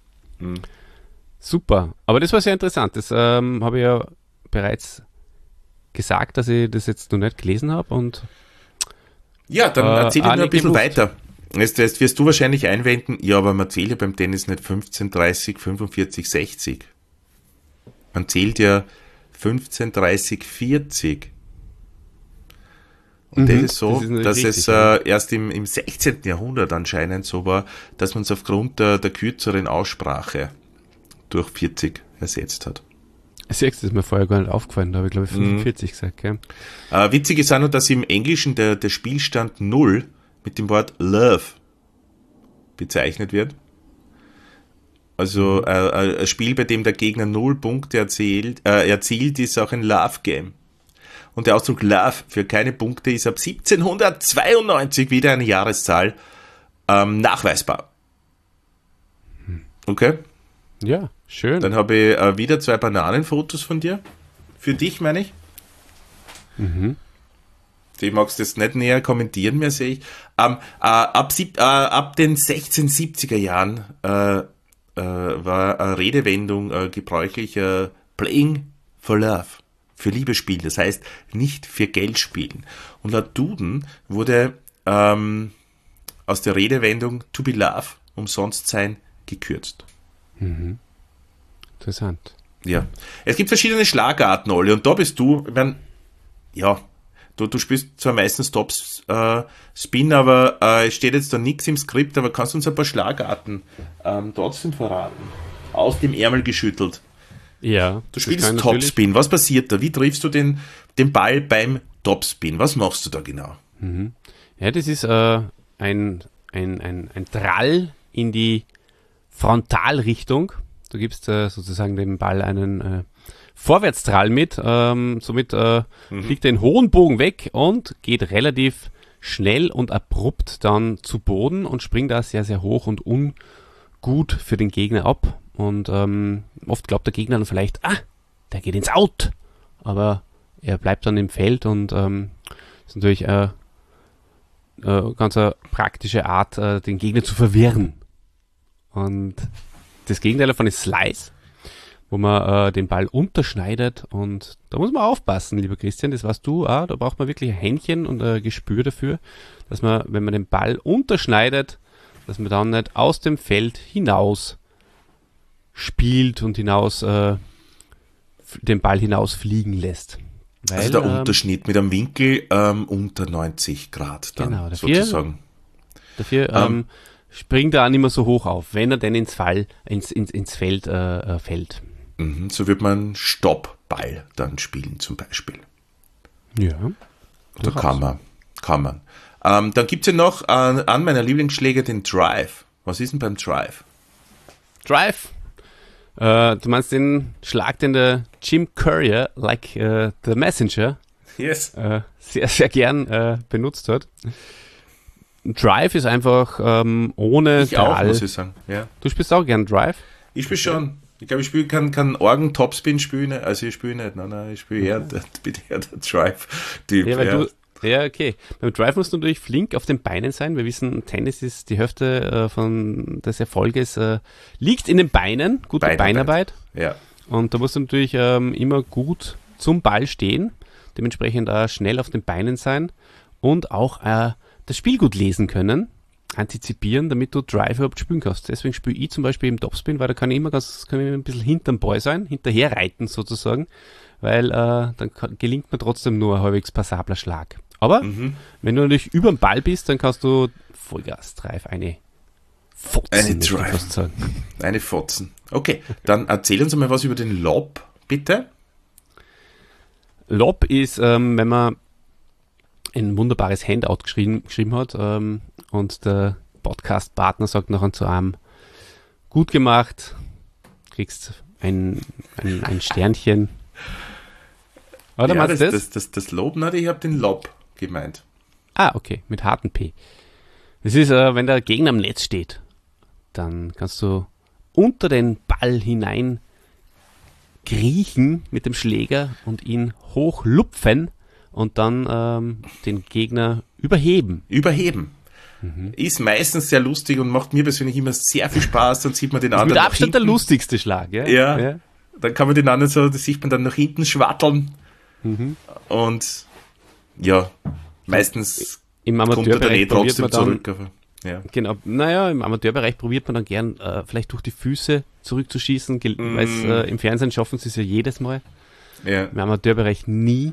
Super. Aber das war sehr interessant. Das habe ich ja bereits gesagt, dass ich das jetzt noch nicht gelesen habe. Und ja, dann erzähl ich noch ein bisschen weiter. Jetzt wirst du wahrscheinlich einwenden, ja, aber man zählt ja beim Tennis nicht 15, 30, 45, 60. Man zählt ja 15, 30, 40. Und das ist so, dass es erst im 16. Jahrhundert anscheinend so war, dass man es aufgrund der kürzeren Aussprache durch 40 ersetzt hat. 6 ist mir vorher gar nicht aufgefallen, da habe ich glaube ich 45 gesagt. Gell? Witzig ist auch noch, dass im Englischen der Spielstand 0 mit dem Wort Love bezeichnet wird. Also ein Spiel, bei dem der Gegner 0 Punkte erzielt, ist auch ein Love-Game. Und der Ausdruck Love für keine Punkte ist ab 1792 wieder eine Jahreszahl nachweisbar. Okay? Ja, schön. Dann habe ich wieder 2 Bananenfotos von dir. Für dich, meine ich. Die magst du jetzt nicht näher kommentieren mehr, sehe ich. Ab den 1670er Jahren war eine Redewendung gebräuchlich, Playing for Love, für Liebe spielen, das heißt nicht für Geld spielen. Und laut Duden wurde aus der Redewendung to be love, umsonst sein, gekürzt. Interessant. Ja. Es gibt verschiedene Schlagarten, Olli, und da bist du, ich mein, ja, du spielst zwar meistens Top-Spin, aber es steht jetzt da nichts im Skript, aber kannst du uns ein paar Schlagarten trotzdem verraten? Aus dem Ärmel geschüttelt. Ja. Du spielst Topspin. Was passiert da? Wie triffst du den Ball beim Topspin? Was machst du da genau? Ja, das ist ein Trall in die Frontalrichtung. Du gibst sozusagen dem Ball einen Vorwärtstrall mit. Somit fliegt er in hohen Bogen weg und geht relativ schnell und abrupt dann zu Boden und springt da sehr, sehr hoch und ungut für den Gegner ab. Und oft glaubt der Gegner dann vielleicht, der geht ins Out. Aber er bleibt dann im Feld und ist natürlich ganz eine praktische Art, den Gegner zu verwirren. Und das Gegenteil davon ist Slice, wo man den Ball unterschneidet. Und da muss man aufpassen, lieber Christian, das weißt du auch. Da braucht man wirklich ein Händchen und ein Gespür dafür, dass man, wenn man den Ball unterschneidet, dass man dann nicht aus dem Feld hinaus spielt und den Ball hinaus fliegen lässt. Weil, also der Unterschnitt mit einem Winkel unter 90 Grad dann genau, sozusagen. Dafür springt er auch nicht mehr so hoch auf, wenn er denn ins Feld fällt. So wird man Stoppball dann spielen zum Beispiel. Ja. Da kann man. Dann gibt es ja noch an meiner Lieblingsschläger den Drive. Was ist denn beim Drive? Drive. Du meinst den Schlag, den der Jim Courier, like the Messenger, Yes. sehr, sehr gern benutzt hat. Drive ist einfach ohne Ich auch, Trall. muss ich sagen. Ja. Du spielst auch gern Drive? Ich spiele schon. Ich glaube, ich kann Orgen-Topspin spielen. Also ich spiele nicht. Nein, ich spiele eher der Drive-Typ. Ja, okay. Beim Drive musst du natürlich flink auf den Beinen sein. Wir wissen, Tennis ist die Hälfte des Erfolges liegt in den Beinen. Gute Beinarbeit. Ja. Und da musst du natürlich immer gut zum Ball stehen. Dementsprechend schnell auf den Beinen sein. Und auch das Spiel gut lesen können. Antizipieren, damit du Drive überhaupt spielen kannst. Deswegen spiele ich zum Beispiel im Topspin, weil da kann ich immer ein bisschen hinterm Ball sein, hinterher reiten sozusagen, weil dann gelingt mir trotzdem nur ein halbwegs passabler Schlag. Aber wenn du natürlich über dem Ball bist, dann kannst du Vollgas Drive eine Fotzen. Eine Fotzen. Okay, dann erzähl uns mal was über den Lob, bitte. Lob ist, wenn man ein wunderbares Handout geschrieben hat und der Podcast-Partner sagt nachher zu einem, gut gemacht, kriegst ein Sternchen. Oder ja, meinst du das? Das Lob, ich habe den Lob gemeint. Okay, mit harten P. Das ist, wenn der Gegner am Netz steht, dann kannst du unter den Ball hinein kriechen mit dem Schläger und ihn hochlupfen und dann den Gegner überheben. Ist meistens sehr lustig und macht mir persönlich immer sehr viel Spaß. Dann sieht man den anderen mit Abstand der lustigste Schlag. Ja. Dann kann man den anderen so, das sieht man dann nach hinten schwatteln. Und ja, meistens im Amateurbereich kommt er dann trotzdem zurück. Aber, ja. Genau, naja, im Amateurbereich probiert man dann gern vielleicht durch die Füße zurückzuschießen, weil im Fernsehen schaffen sie es ja jedes Mal. Ja. Im Amateurbereich nie.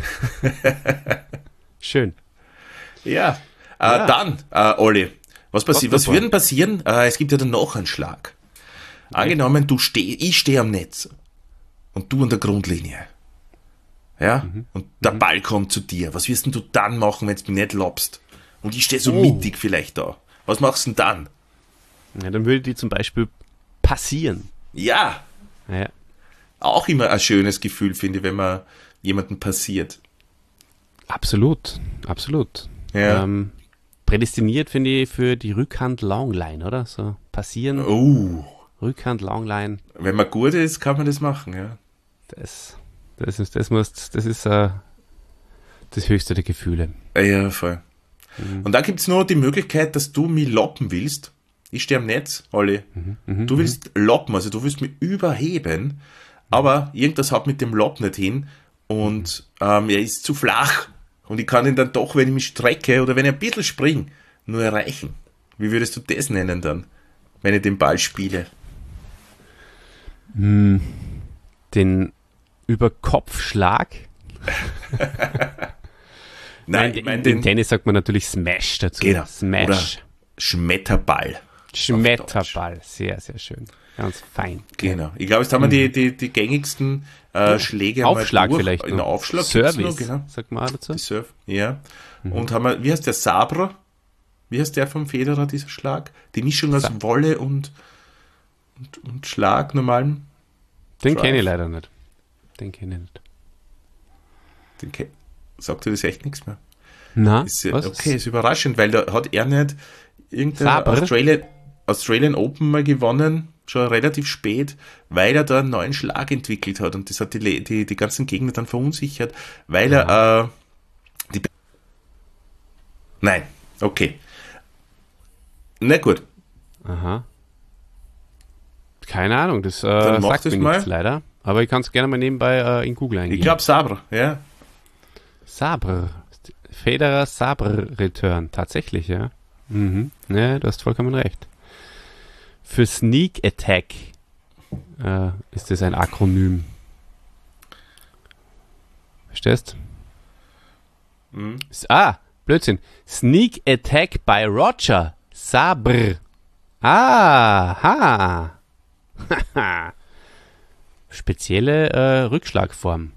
Schön. Ja. Dann, Olli, was wird denn passieren? Es gibt ja dann noch einen Schlag. Angenommen, ich stehe am Netz und du an der Grundlinie. Ja? Und der Ball kommt zu dir. Was wirst denn du dann machen, wenn du mich nicht lobst? Und ich stehe so mittig vielleicht da. Was machst du denn dann? Ja, dann würde die zum Beispiel passieren. Ja. Auch immer ein schönes Gefühl, finde ich, wenn man jemanden passiert. Absolut. Ja. Prädestiniert, finde ich, für die Rückhand Longline, oder? So passieren. Rückhand Longline. Wenn man gut ist, kann man das machen, ja. Das ist das höchste der Gefühle. Ja, voll. Und dann gibt es nur die Möglichkeit, dass du mich loppen willst. Ich stehe am Netz, Olli. Du willst loppen, also du willst mich überheben, aber irgendwas hat mit dem Lob nicht hin und er ist zu flach. Und ich kann ihn dann doch, wenn ich mich strecke oder wenn ich ein bisschen springe, nur erreichen. Wie würdest du das nennen dann? wenn ich den Ball spiele? Den Überkopfschlag. Nein, ich meine den im Tennis sagt man natürlich Smash dazu. Genau. Smash. Oder Schmetterball. Schmetterball. Sehr, sehr schön. Ganz fein. Genau. Ich glaube, jetzt haben wir die gängigsten Schläge Aufschlag durch. vielleicht In noch. Aufschlag Service, gibt's noch, genau. sagt man auch dazu. Die Surf, ja. Und haben wir, wie heißt der Sabre? Wie heißt der vom Federer, dieser Schlag? Die Mischung aus Wolle und Schlag, normalen. Den Drive. kenne ich leider nicht. Sagt dir das echt nichts mehr? Na, Ist, was? okay, ist überraschend, weil da hat er nicht irgendein Sabre? Australian Open mal gewonnen, schon relativ spät, weil er da einen neuen Schlag entwickelt hat und das hat die ganzen Gegner dann verunsichert, weil er Nein, okay. Na gut. Aha. Keine Ahnung, das Dann mach sagt das mir mal. nichts leider. Aber ich kann es gerne mal nebenbei in Google eingeben. Ich glaube Sabre, ja. Sabre. Federer Sabre Return. Tatsächlich, ja. Ne, du hast vollkommen recht. Für Sneak Attack ist das ein Akronym. Verstehst? Blödsinn. Sneak Attack by Roger Sabre. Aha. Spezielle Rückschlagform.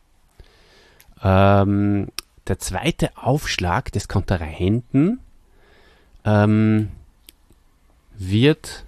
Der zweite Aufschlag des Kontrahenten wird,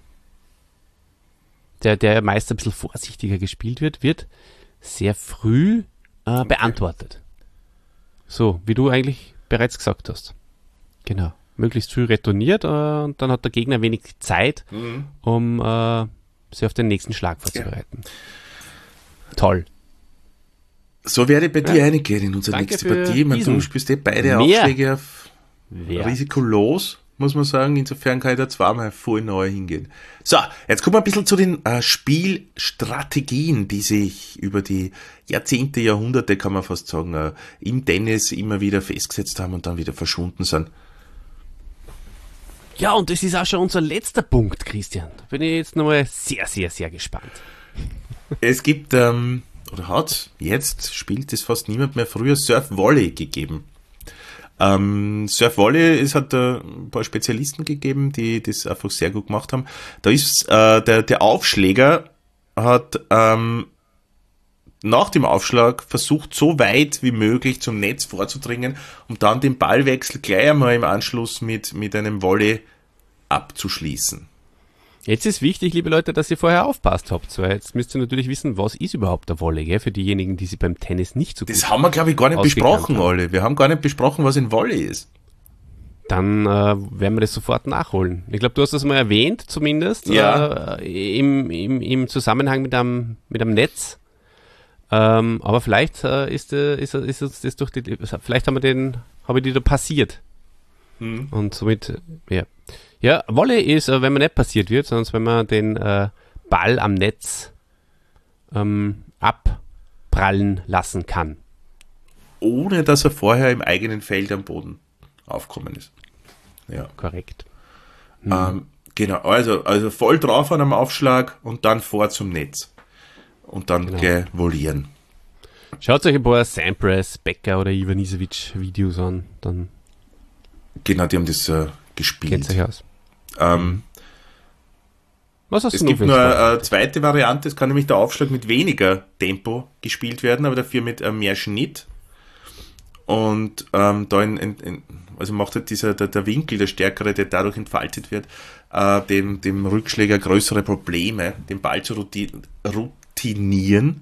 der meist ein bisschen vorsichtiger gespielt wird sehr früh beantwortet. So, wie du eigentlich bereits gesagt hast. Genau. Möglichst früh retourniert und dann hat der Gegner wenig Zeit, um sich auf den nächsten Schlag vorzubereiten. Ja. Toll. So werde ich bei dir eingehen in unsere Danke nächste für Partie. Ich meine, du diesen spielst beide mehr Aufschläge auf Wert. risikolos, muss man sagen. Insofern kann ich da zweimal voll neu hingehen. So, jetzt kommen wir ein bisschen zu den Spielstrategien, die sich über die Jahrzehnte, Jahrhunderte, kann man fast sagen, im Tennis immer wieder festgesetzt haben und dann wieder verschwunden sind. Ja, und das ist auch schon unser letzter Punkt, Christian. Da bin ich jetzt nochmal sehr, sehr, sehr gespannt. Es gibt, spielt es fast niemand mehr, früher Surf-Volley gegeben. Surf-Volley, es hat ein paar Spezialisten gegeben, die das einfach sehr gut gemacht haben. Da ist der Aufschläger hat nach dem Aufschlag versucht, so weit wie möglich zum Netz vorzudringen, um dann den Ballwechsel gleich einmal im Anschluss mit einem Volley abzuschließen. Jetzt ist wichtig, liebe Leute, dass ihr vorher aufpasst habt, weil jetzt müsst ihr natürlich wissen, was ist überhaupt der Volley, gell? Für diejenigen, die sich beim Tennis nicht so gut Das haben wir, glaube ich, gar nicht besprochen, haben. alle. Wir haben gar nicht besprochen, was ein Volley ist. Dann werden wir das sofort nachholen. Ich glaube, du hast das mal erwähnt, zumindest, Ja. im Zusammenhang mit einem Netz. Aber vielleicht ist uns das durch vielleicht habe ich die da passiert. Und somit, ja. Ja, Volley ist, wenn man nicht passiert wird, sondern wenn man den Ball am Netz abprallen lassen kann. Ohne, dass er vorher im eigenen Feld am Boden aufgekommen ist. Ja. Korrekt. Genau, also voll drauf an einem Aufschlag und dann vor zum Netz. Und dann gleich volieren. Schaut euch ein paar Sampras, Becker oder Ivanisevic Videos an, dann Genau, die haben das gespielt. kennt euch aus. Was hast Es du noch gibt für nur uns eine zweite Variante, es kann nämlich der Aufschlag mit weniger Tempo gespielt werden, aber dafür mit mehr Schnitt. Und also macht halt der Winkel, der stärkere, der dadurch entfaltet wird, dem Rückschläger größere Probleme, den Ball zu retournieren.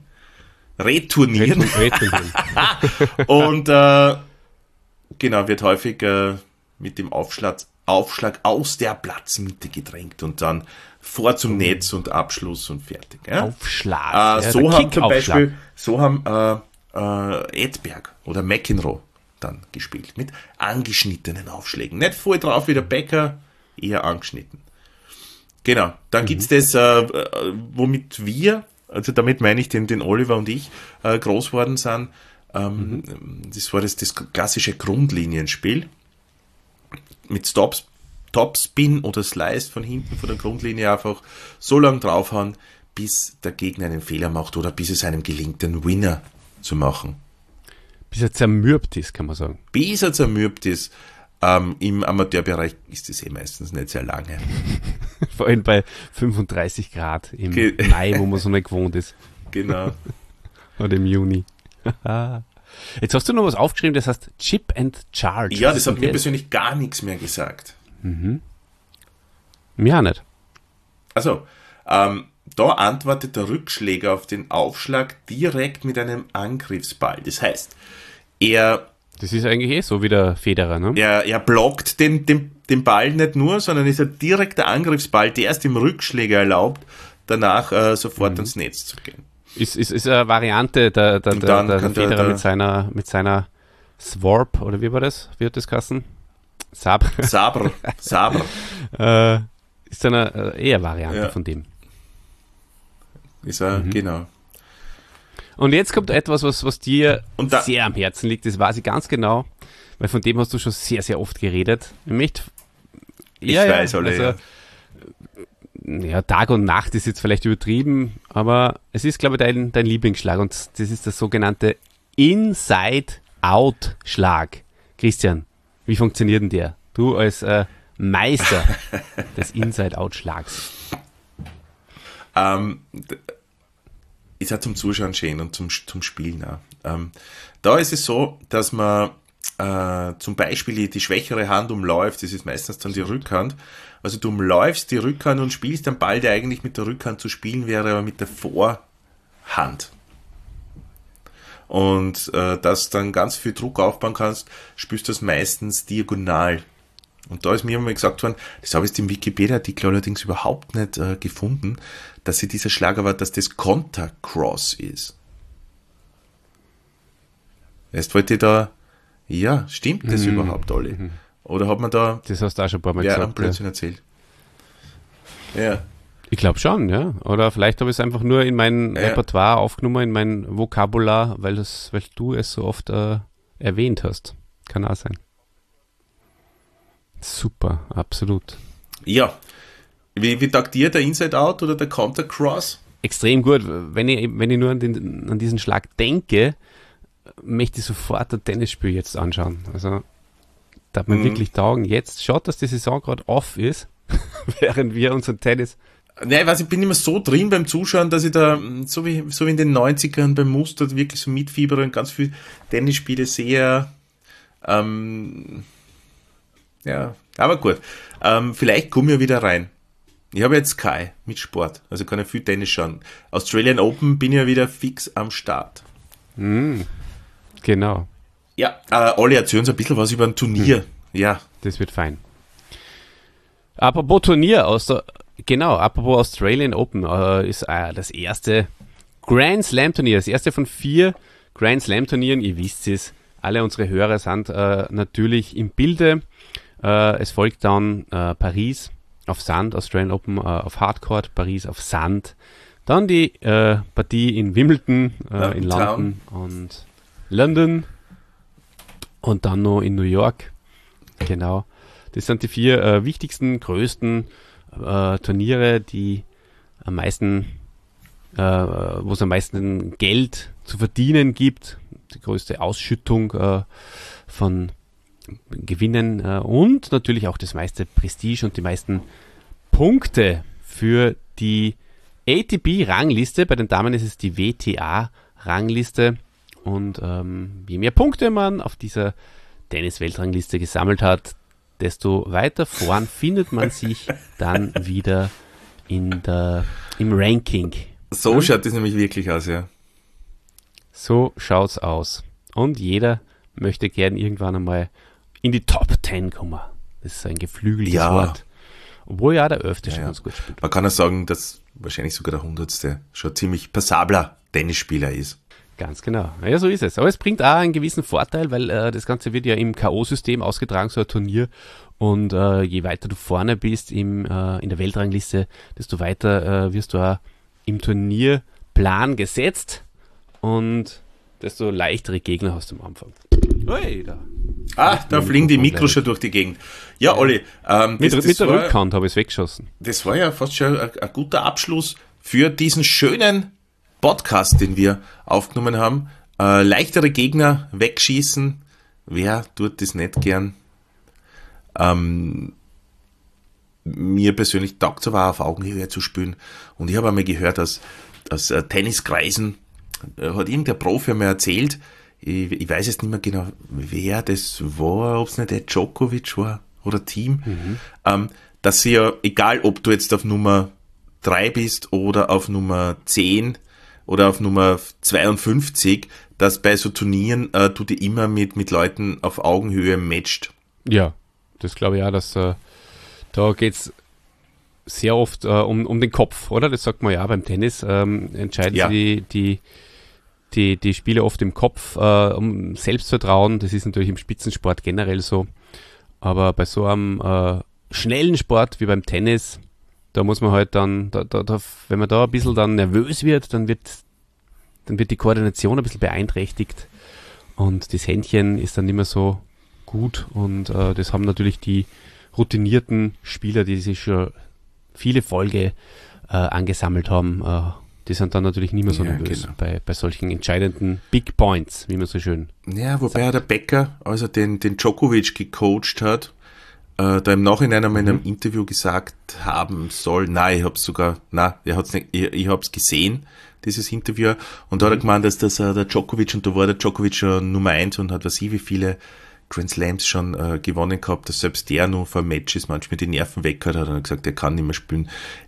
Und genau, wird häufig mit dem Aufschlag aus der Platzmitte gedrängt und dann vor zum Netz und Abschluss und fertig. Ja? Aufschlag. So haben zum Kickaufschlag. Beispiel, Edberg oder McEnroe dann gespielt, mit angeschnittenen Aufschlägen. Nicht voll drauf wie der Becker, eher angeschnitten. Genau, dann gibt's das, womit wir, also damit meine ich den Oliver und ich, groß worden sind. Das war das klassische Grundlinienspiel mit Stops Topspin oder Slice von hinten, von der Grundlinie einfach so lang draufhauen, bis der Gegner einen Fehler macht oder bis es einem gelingt, den Winner zu machen. Bis er zermürbt ist, kann man sagen. Bis er zermürbt ist. Im Amateurbereich ist es meistens nicht sehr lange. Vor allem bei 35 Grad im Mai, wo man so nicht gewohnt ist. Genau. Oder im Juni. Jetzt hast du noch was aufgeschrieben, das heißt Chip and Charge. Ja, das hat mir persönlich gar nichts mehr gesagt. Mir auch nicht. Also, da antwortet der Rückschläger auf den Aufschlag direkt mit einem Angriffsball. Das heißt, das ist eigentlich so wie der Federer, ne? Er blockt den Ball nicht nur, sondern ist ein direkter Angriffsball, der erst im Rückschläger erlaubt, danach sofort ans Netz zu gehen. Ist eine Variante der Federer mit seiner Swarp, oder wie war das? Wie hat das geheißen? Sabre. Ist eine eher Variante von dem. Ist er, genau. Und jetzt kommt etwas, was dir sehr am Herzen liegt, das weiß ich ganz genau, weil von dem hast du schon sehr, sehr oft geredet. Tag und Nacht ist jetzt vielleicht übertrieben, aber es ist, glaube ich, dein Lieblingsschlag und das ist das sogenannte Inside-Out-Schlag. Christian, wie funktioniert denn der? Du als Meister des Inside-Out-Schlags. Ist ja zum Zuschauen schön und zum Spielen auch. Da ist es so, dass man zum Beispiel die schwächere Hand umläuft, das ist meistens dann die Rückhand. Also du umläufst die Rückhand und spielst einen Ball, der eigentlich mit der Rückhand zu spielen wäre, aber mit der Vorhand. Und dass dann ganz viel Druck aufbauen kannst, spielst du das meistens diagonal. Und da ist mir immer gesagt worden, das habe ich jetzt im Wikipedia-Artikel allerdings überhaupt nicht gefunden, dass dieser Schlag aber, dass das Kontercross ist. Erst wollte ich da, ja, stimmt das überhaupt, Olli? Oder hat man da... Das hast du auch schon ein paar Mal gesagt. Blödsinn erzählt. Ja. Ich glaube schon, ja. Oder vielleicht habe ich es einfach nur in mein Repertoire aufgenommen, in mein Vokabular, weil du es so oft erwähnt hast. Kann auch sein. Super, absolut. Ja. Wie taugt dir der Inside-Out oder der Counter-Cross? Extrem gut. Wenn ich nur an diesen Schlag denke, möchte ich sofort ein Tennisspiel jetzt anschauen. Also, da hat man wirklich taugen. Jetzt schaut, dass die Saison gerade off ist, während wir unseren Tennis... Nein, ich bin immer so drin beim Zuschauen, dass ich da, so wie in den 90ern beim Muster, wirklich so mitfiebere und ganz viele Tennisspiele sehe. Ja, aber gut. Vielleicht komme ich wieder rein. Ich habe jetzt Sky mit Sport, also kann ich viel Tennis schauen. Australian Open bin ich ja wieder fix am Start. Genau. Ja, Olli, erzähl uns ein bisschen was über ein Turnier. Ja. Das wird fein. Apropos Turnier, apropos Australian Open, ist das erste Grand Slam Turnier, das erste von 4 Grand Slam Turnieren, ihr wisst es, alle unsere Hörer sind natürlich im Bilde. Es folgt dann Paris auf Sand, Australian Open auf Hardcourt, Paris auf Sand. Dann die Partie in Wimbledon, in London und London und dann noch in New York. Genau. Das sind die 4 wichtigsten, größten Turniere, die am meisten, wo es am meisten Geld zu verdienen gibt. Die größte Ausschüttung von Gewinnen und natürlich auch das meiste Prestige und die meisten Punkte für die ATP-Rangliste. Bei den Damen ist es die WTA-Rangliste. Und je mehr Punkte man auf dieser Tennis-Weltrangliste gesammelt hat, desto weiter vorn findet man sich dann wieder im Ranking. So schaut das nämlich wirklich aus, ja. So schaut's aus. Und jeder möchte gern irgendwann einmal in die Top 10 kommen. Das ist ein geflügeltes Wort. Obwohl ja der 11. schon ganz gut spielt. Man kann auch sagen, dass wahrscheinlich sogar der 100. schon ziemlich passabler Tennisspieler ist. Ganz genau. Ja, so ist es. Aber es bringt auch einen gewissen Vorteil, weil das Ganze wird ja im K.O.-System ausgetragen, so ein Turnier. Und je weiter du vorne bist in der Weltrangliste, desto weiter wirst du auch im Turnierplan gesetzt und desto leichtere Gegner hast du am Anfang. Ui, da Da fliegen die Mikros schon durch die Gegend. Ja, Olli. Mit der Rückhand habe ich es weggeschossen. Das war ja fast schon ein guter Abschluss für diesen schönen Podcast, den wir aufgenommen haben. Leichtere Gegner wegschießen. Wer tut das nicht gern? Mir persönlich taugt es aber auf Augenhöhe zu spielen. Und ich habe einmal gehört, dass Tenniskreisen, hat irgendein Profi mir erzählt, ich weiß jetzt nicht mehr genau, wer das war, ob es nicht der Djokovic war oder Team, dass sie ja, egal ob du jetzt auf Nummer 3 bist oder auf Nummer 10 oder auf Nummer 52, dass bei so Turnieren du die immer mit Leuten auf Augenhöhe matcht. Ja, das glaube ich auch, dass da geht es sehr oft um den Kopf, oder? Das sagt man ja beim Tennis, entscheiden sie die Spiele oft im Kopf, um Selbstvertrauen. Das ist natürlich im Spitzensport generell so. Aber bei so einem schnellen Sport wie beim Tennis, da muss man halt dann, wenn man da ein bisschen dann nervös wird, dann wird die Koordination ein bisschen beeinträchtigt und das Händchen ist dann nicht mehr so gut und das haben natürlich die routinierten Spieler, die sich schon viele Folge angesammelt haben, die sind dann natürlich nicht mehr so nervös bei solchen entscheidenden Big Points, wie man so schön wobei sagt. Der Becker, also den Djokovic gecoacht hat, da im Nachhinein einmal in einem Interview gesagt haben soll, ich hab's gesehen, dieses Interview, und da hat er gemeint, dass das der Djokovic, und da war der Djokovic schon Nummer 1 und hat wie viele Grand Slams schon gewonnen gehabt, dass selbst der nur vor Matches manchmal die Nerven weg hat und gesagt, er kann nicht mehr spielen.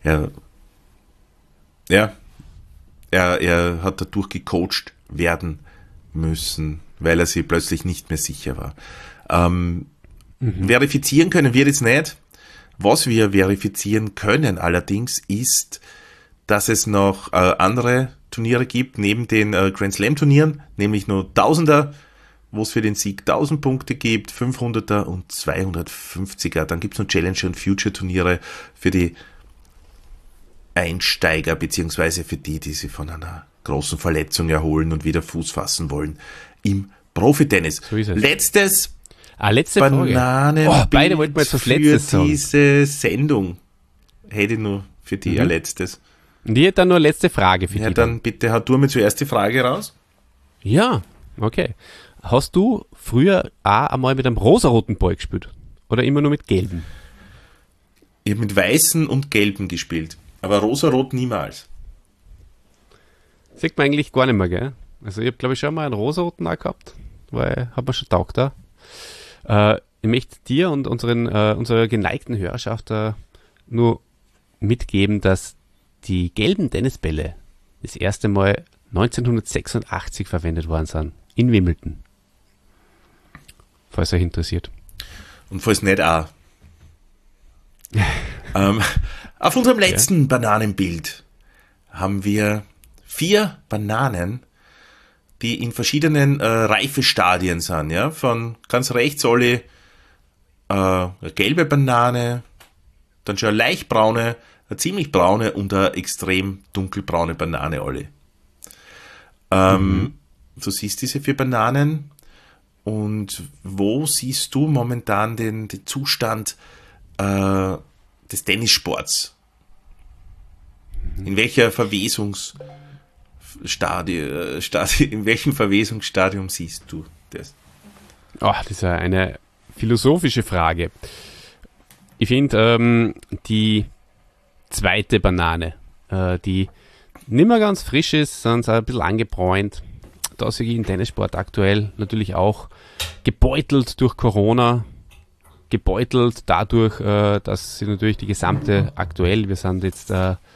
Er hat dadurch gecoacht werden müssen, weil er sich plötzlich nicht mehr sicher war. Verifizieren können wir jetzt nicht. Was wir verifizieren können allerdings ist, dass es noch andere Turniere gibt, neben den Grand Slam Turnieren, nämlich nur Tausender, wo es für den Sieg 1000 Punkte gibt, 500er und 250er. Dann gibt es noch Challenger und Future Turniere für die Einsteiger, beziehungsweise für die sich von einer großen Verletzung erholen und wieder Fuß fassen wollen im Profitennis. So ist es. Letzte Frage. Beide wollten wir jetzt was Letztes für diese Sendung. Hätte ich nur für die ein letztes. Und ich hätte dann nur eine letzte Frage für dich. Ja, dann bitte hau du mir zuerst die Frage raus. Ja, okay. Hast du früher auch einmal mit einem rosaroten Ball gespielt? Oder immer nur mit gelben? Ich habe mit weißen und gelben gespielt. Aber rosarot niemals. Sieht man eigentlich gar nicht mehr, gell? Also ich habe, glaube ich, schon mal einen rosaroten auch gehabt, weil hat man schon taugt da. Ich möchte dir und unserer geneigten Hörerschaft nur mitgeben, dass die gelben Tennisbälle das erste Mal 1986 verwendet worden sind. In Wimbledon. Falls euch interessiert. Und falls nicht auch. Auf unserem letzten Bananenbild haben wir 4 Bananen, die in verschiedenen Reifestadien sind. Ja? Von ganz rechts, Olli, eine gelbe Banane, dann schon eine leicht braune, eine ziemlich braune und eine extrem dunkelbraune Banane, Olli. Du siehst diese 4 Bananen und wo siehst du momentan den Zustand des Tennissports? In welcher in welchem Verwesungsstadium siehst du das? Das ist eine philosophische Frage. Ich finde die zweite Banane, die nicht mehr ganz frisch ist, sondern ein bisschen angebräunt. Da sehe ich im Tennissport aktuell natürlich auch gebeutelt durch Corona, gebeutelt dadurch, dass sie natürlich die gesamte aktuell, wir sind jetzt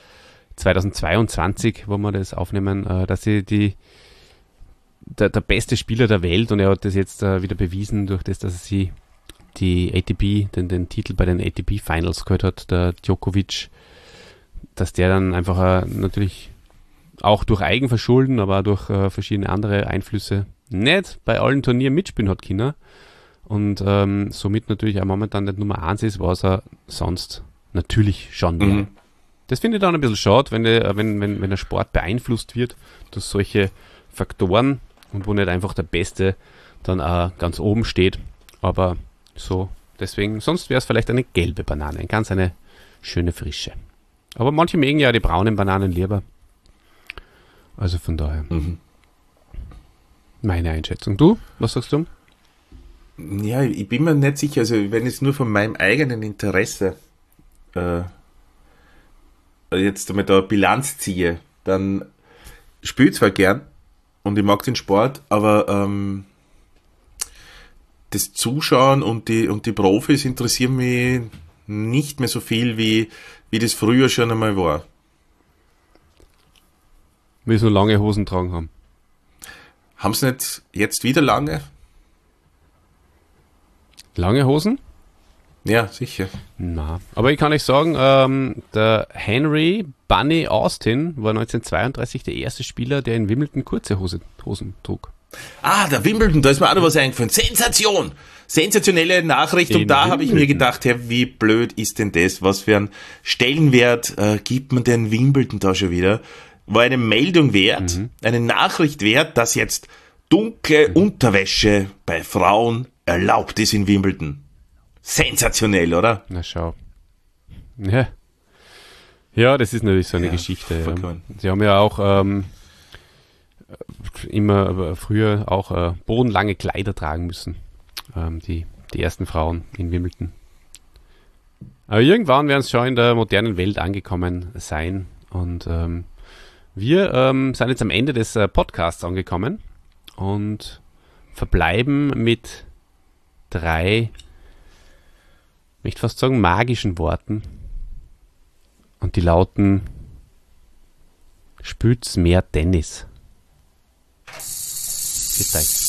2022, wo wir das aufnehmen, dass sie der beste Spieler der Welt, und er hat das jetzt wieder bewiesen durch das, dass er sie die ATP, den Titel bei den ATP Finals geholt hat, der Djokovic, dass der dann einfach natürlich auch durch Eigenverschulden, aber auch durch verschiedene andere Einflüsse nicht bei allen Turnieren mitspielen hat können und somit natürlich auch momentan nicht Nummer 1 ist, was er sonst natürlich schon wäre. Das finde ich dann ein bisschen schade, wenn der Sport beeinflusst wird durch solche Faktoren und wo nicht einfach der Beste dann auch ganz oben steht. Aber so, deswegen, sonst wäre es vielleicht eine gelbe Banane, ganz eine schöne frische. Aber manche mögen ja die braunen Bananen lieber. Also von daher. Meine Einschätzung. Du, was sagst du? Ja, ich bin mir nicht sicher, also wenn ich es nur von meinem eigenen Interesse jetzt einmal da Bilanz ziehe, dann spiele ich zwar gern und ich mag den Sport, aber das Zuschauen und die Profis interessieren mich nicht mehr so viel, wie das früher schon einmal war. Wie so lange Hosen tragen haben. Haben sie nicht jetzt wieder lange? Lange Hosen? Ja, sicher. Na, aber ich kann euch sagen, der Henry Bunny Austin war 1932 der erste Spieler, der in Wimbledon kurze Hosen trug. Ah, der Wimbledon, da ist mir auch noch was eingefallen. Sensation! Sensationelle Nachricht. Und da habe ich mir gedacht, wie blöd ist denn das? Was für einen Stellenwert gibt man denn Wimbledon da schon wieder? War eine Meldung wert, eine Nachricht wert, dass jetzt dunkle Unterwäsche bei Frauen erlaubt ist in Wimbledon. Sensationell, oder? Na schau. Ja. Ja, das ist natürlich so eine Geschichte. Ja. Sie haben ja auch immer früher auch bodenlange Kleider tragen müssen. Die ersten Frauen in Wimbledon. Aber irgendwann werden es schon in der modernen Welt angekommen sein. Und wir sind jetzt am Ende des Podcasts angekommen und verbleiben mit 3, ich möchte fast sagen, magischen Worten. Und die lauten: Spielt's mehr Tennis. Bis gleich.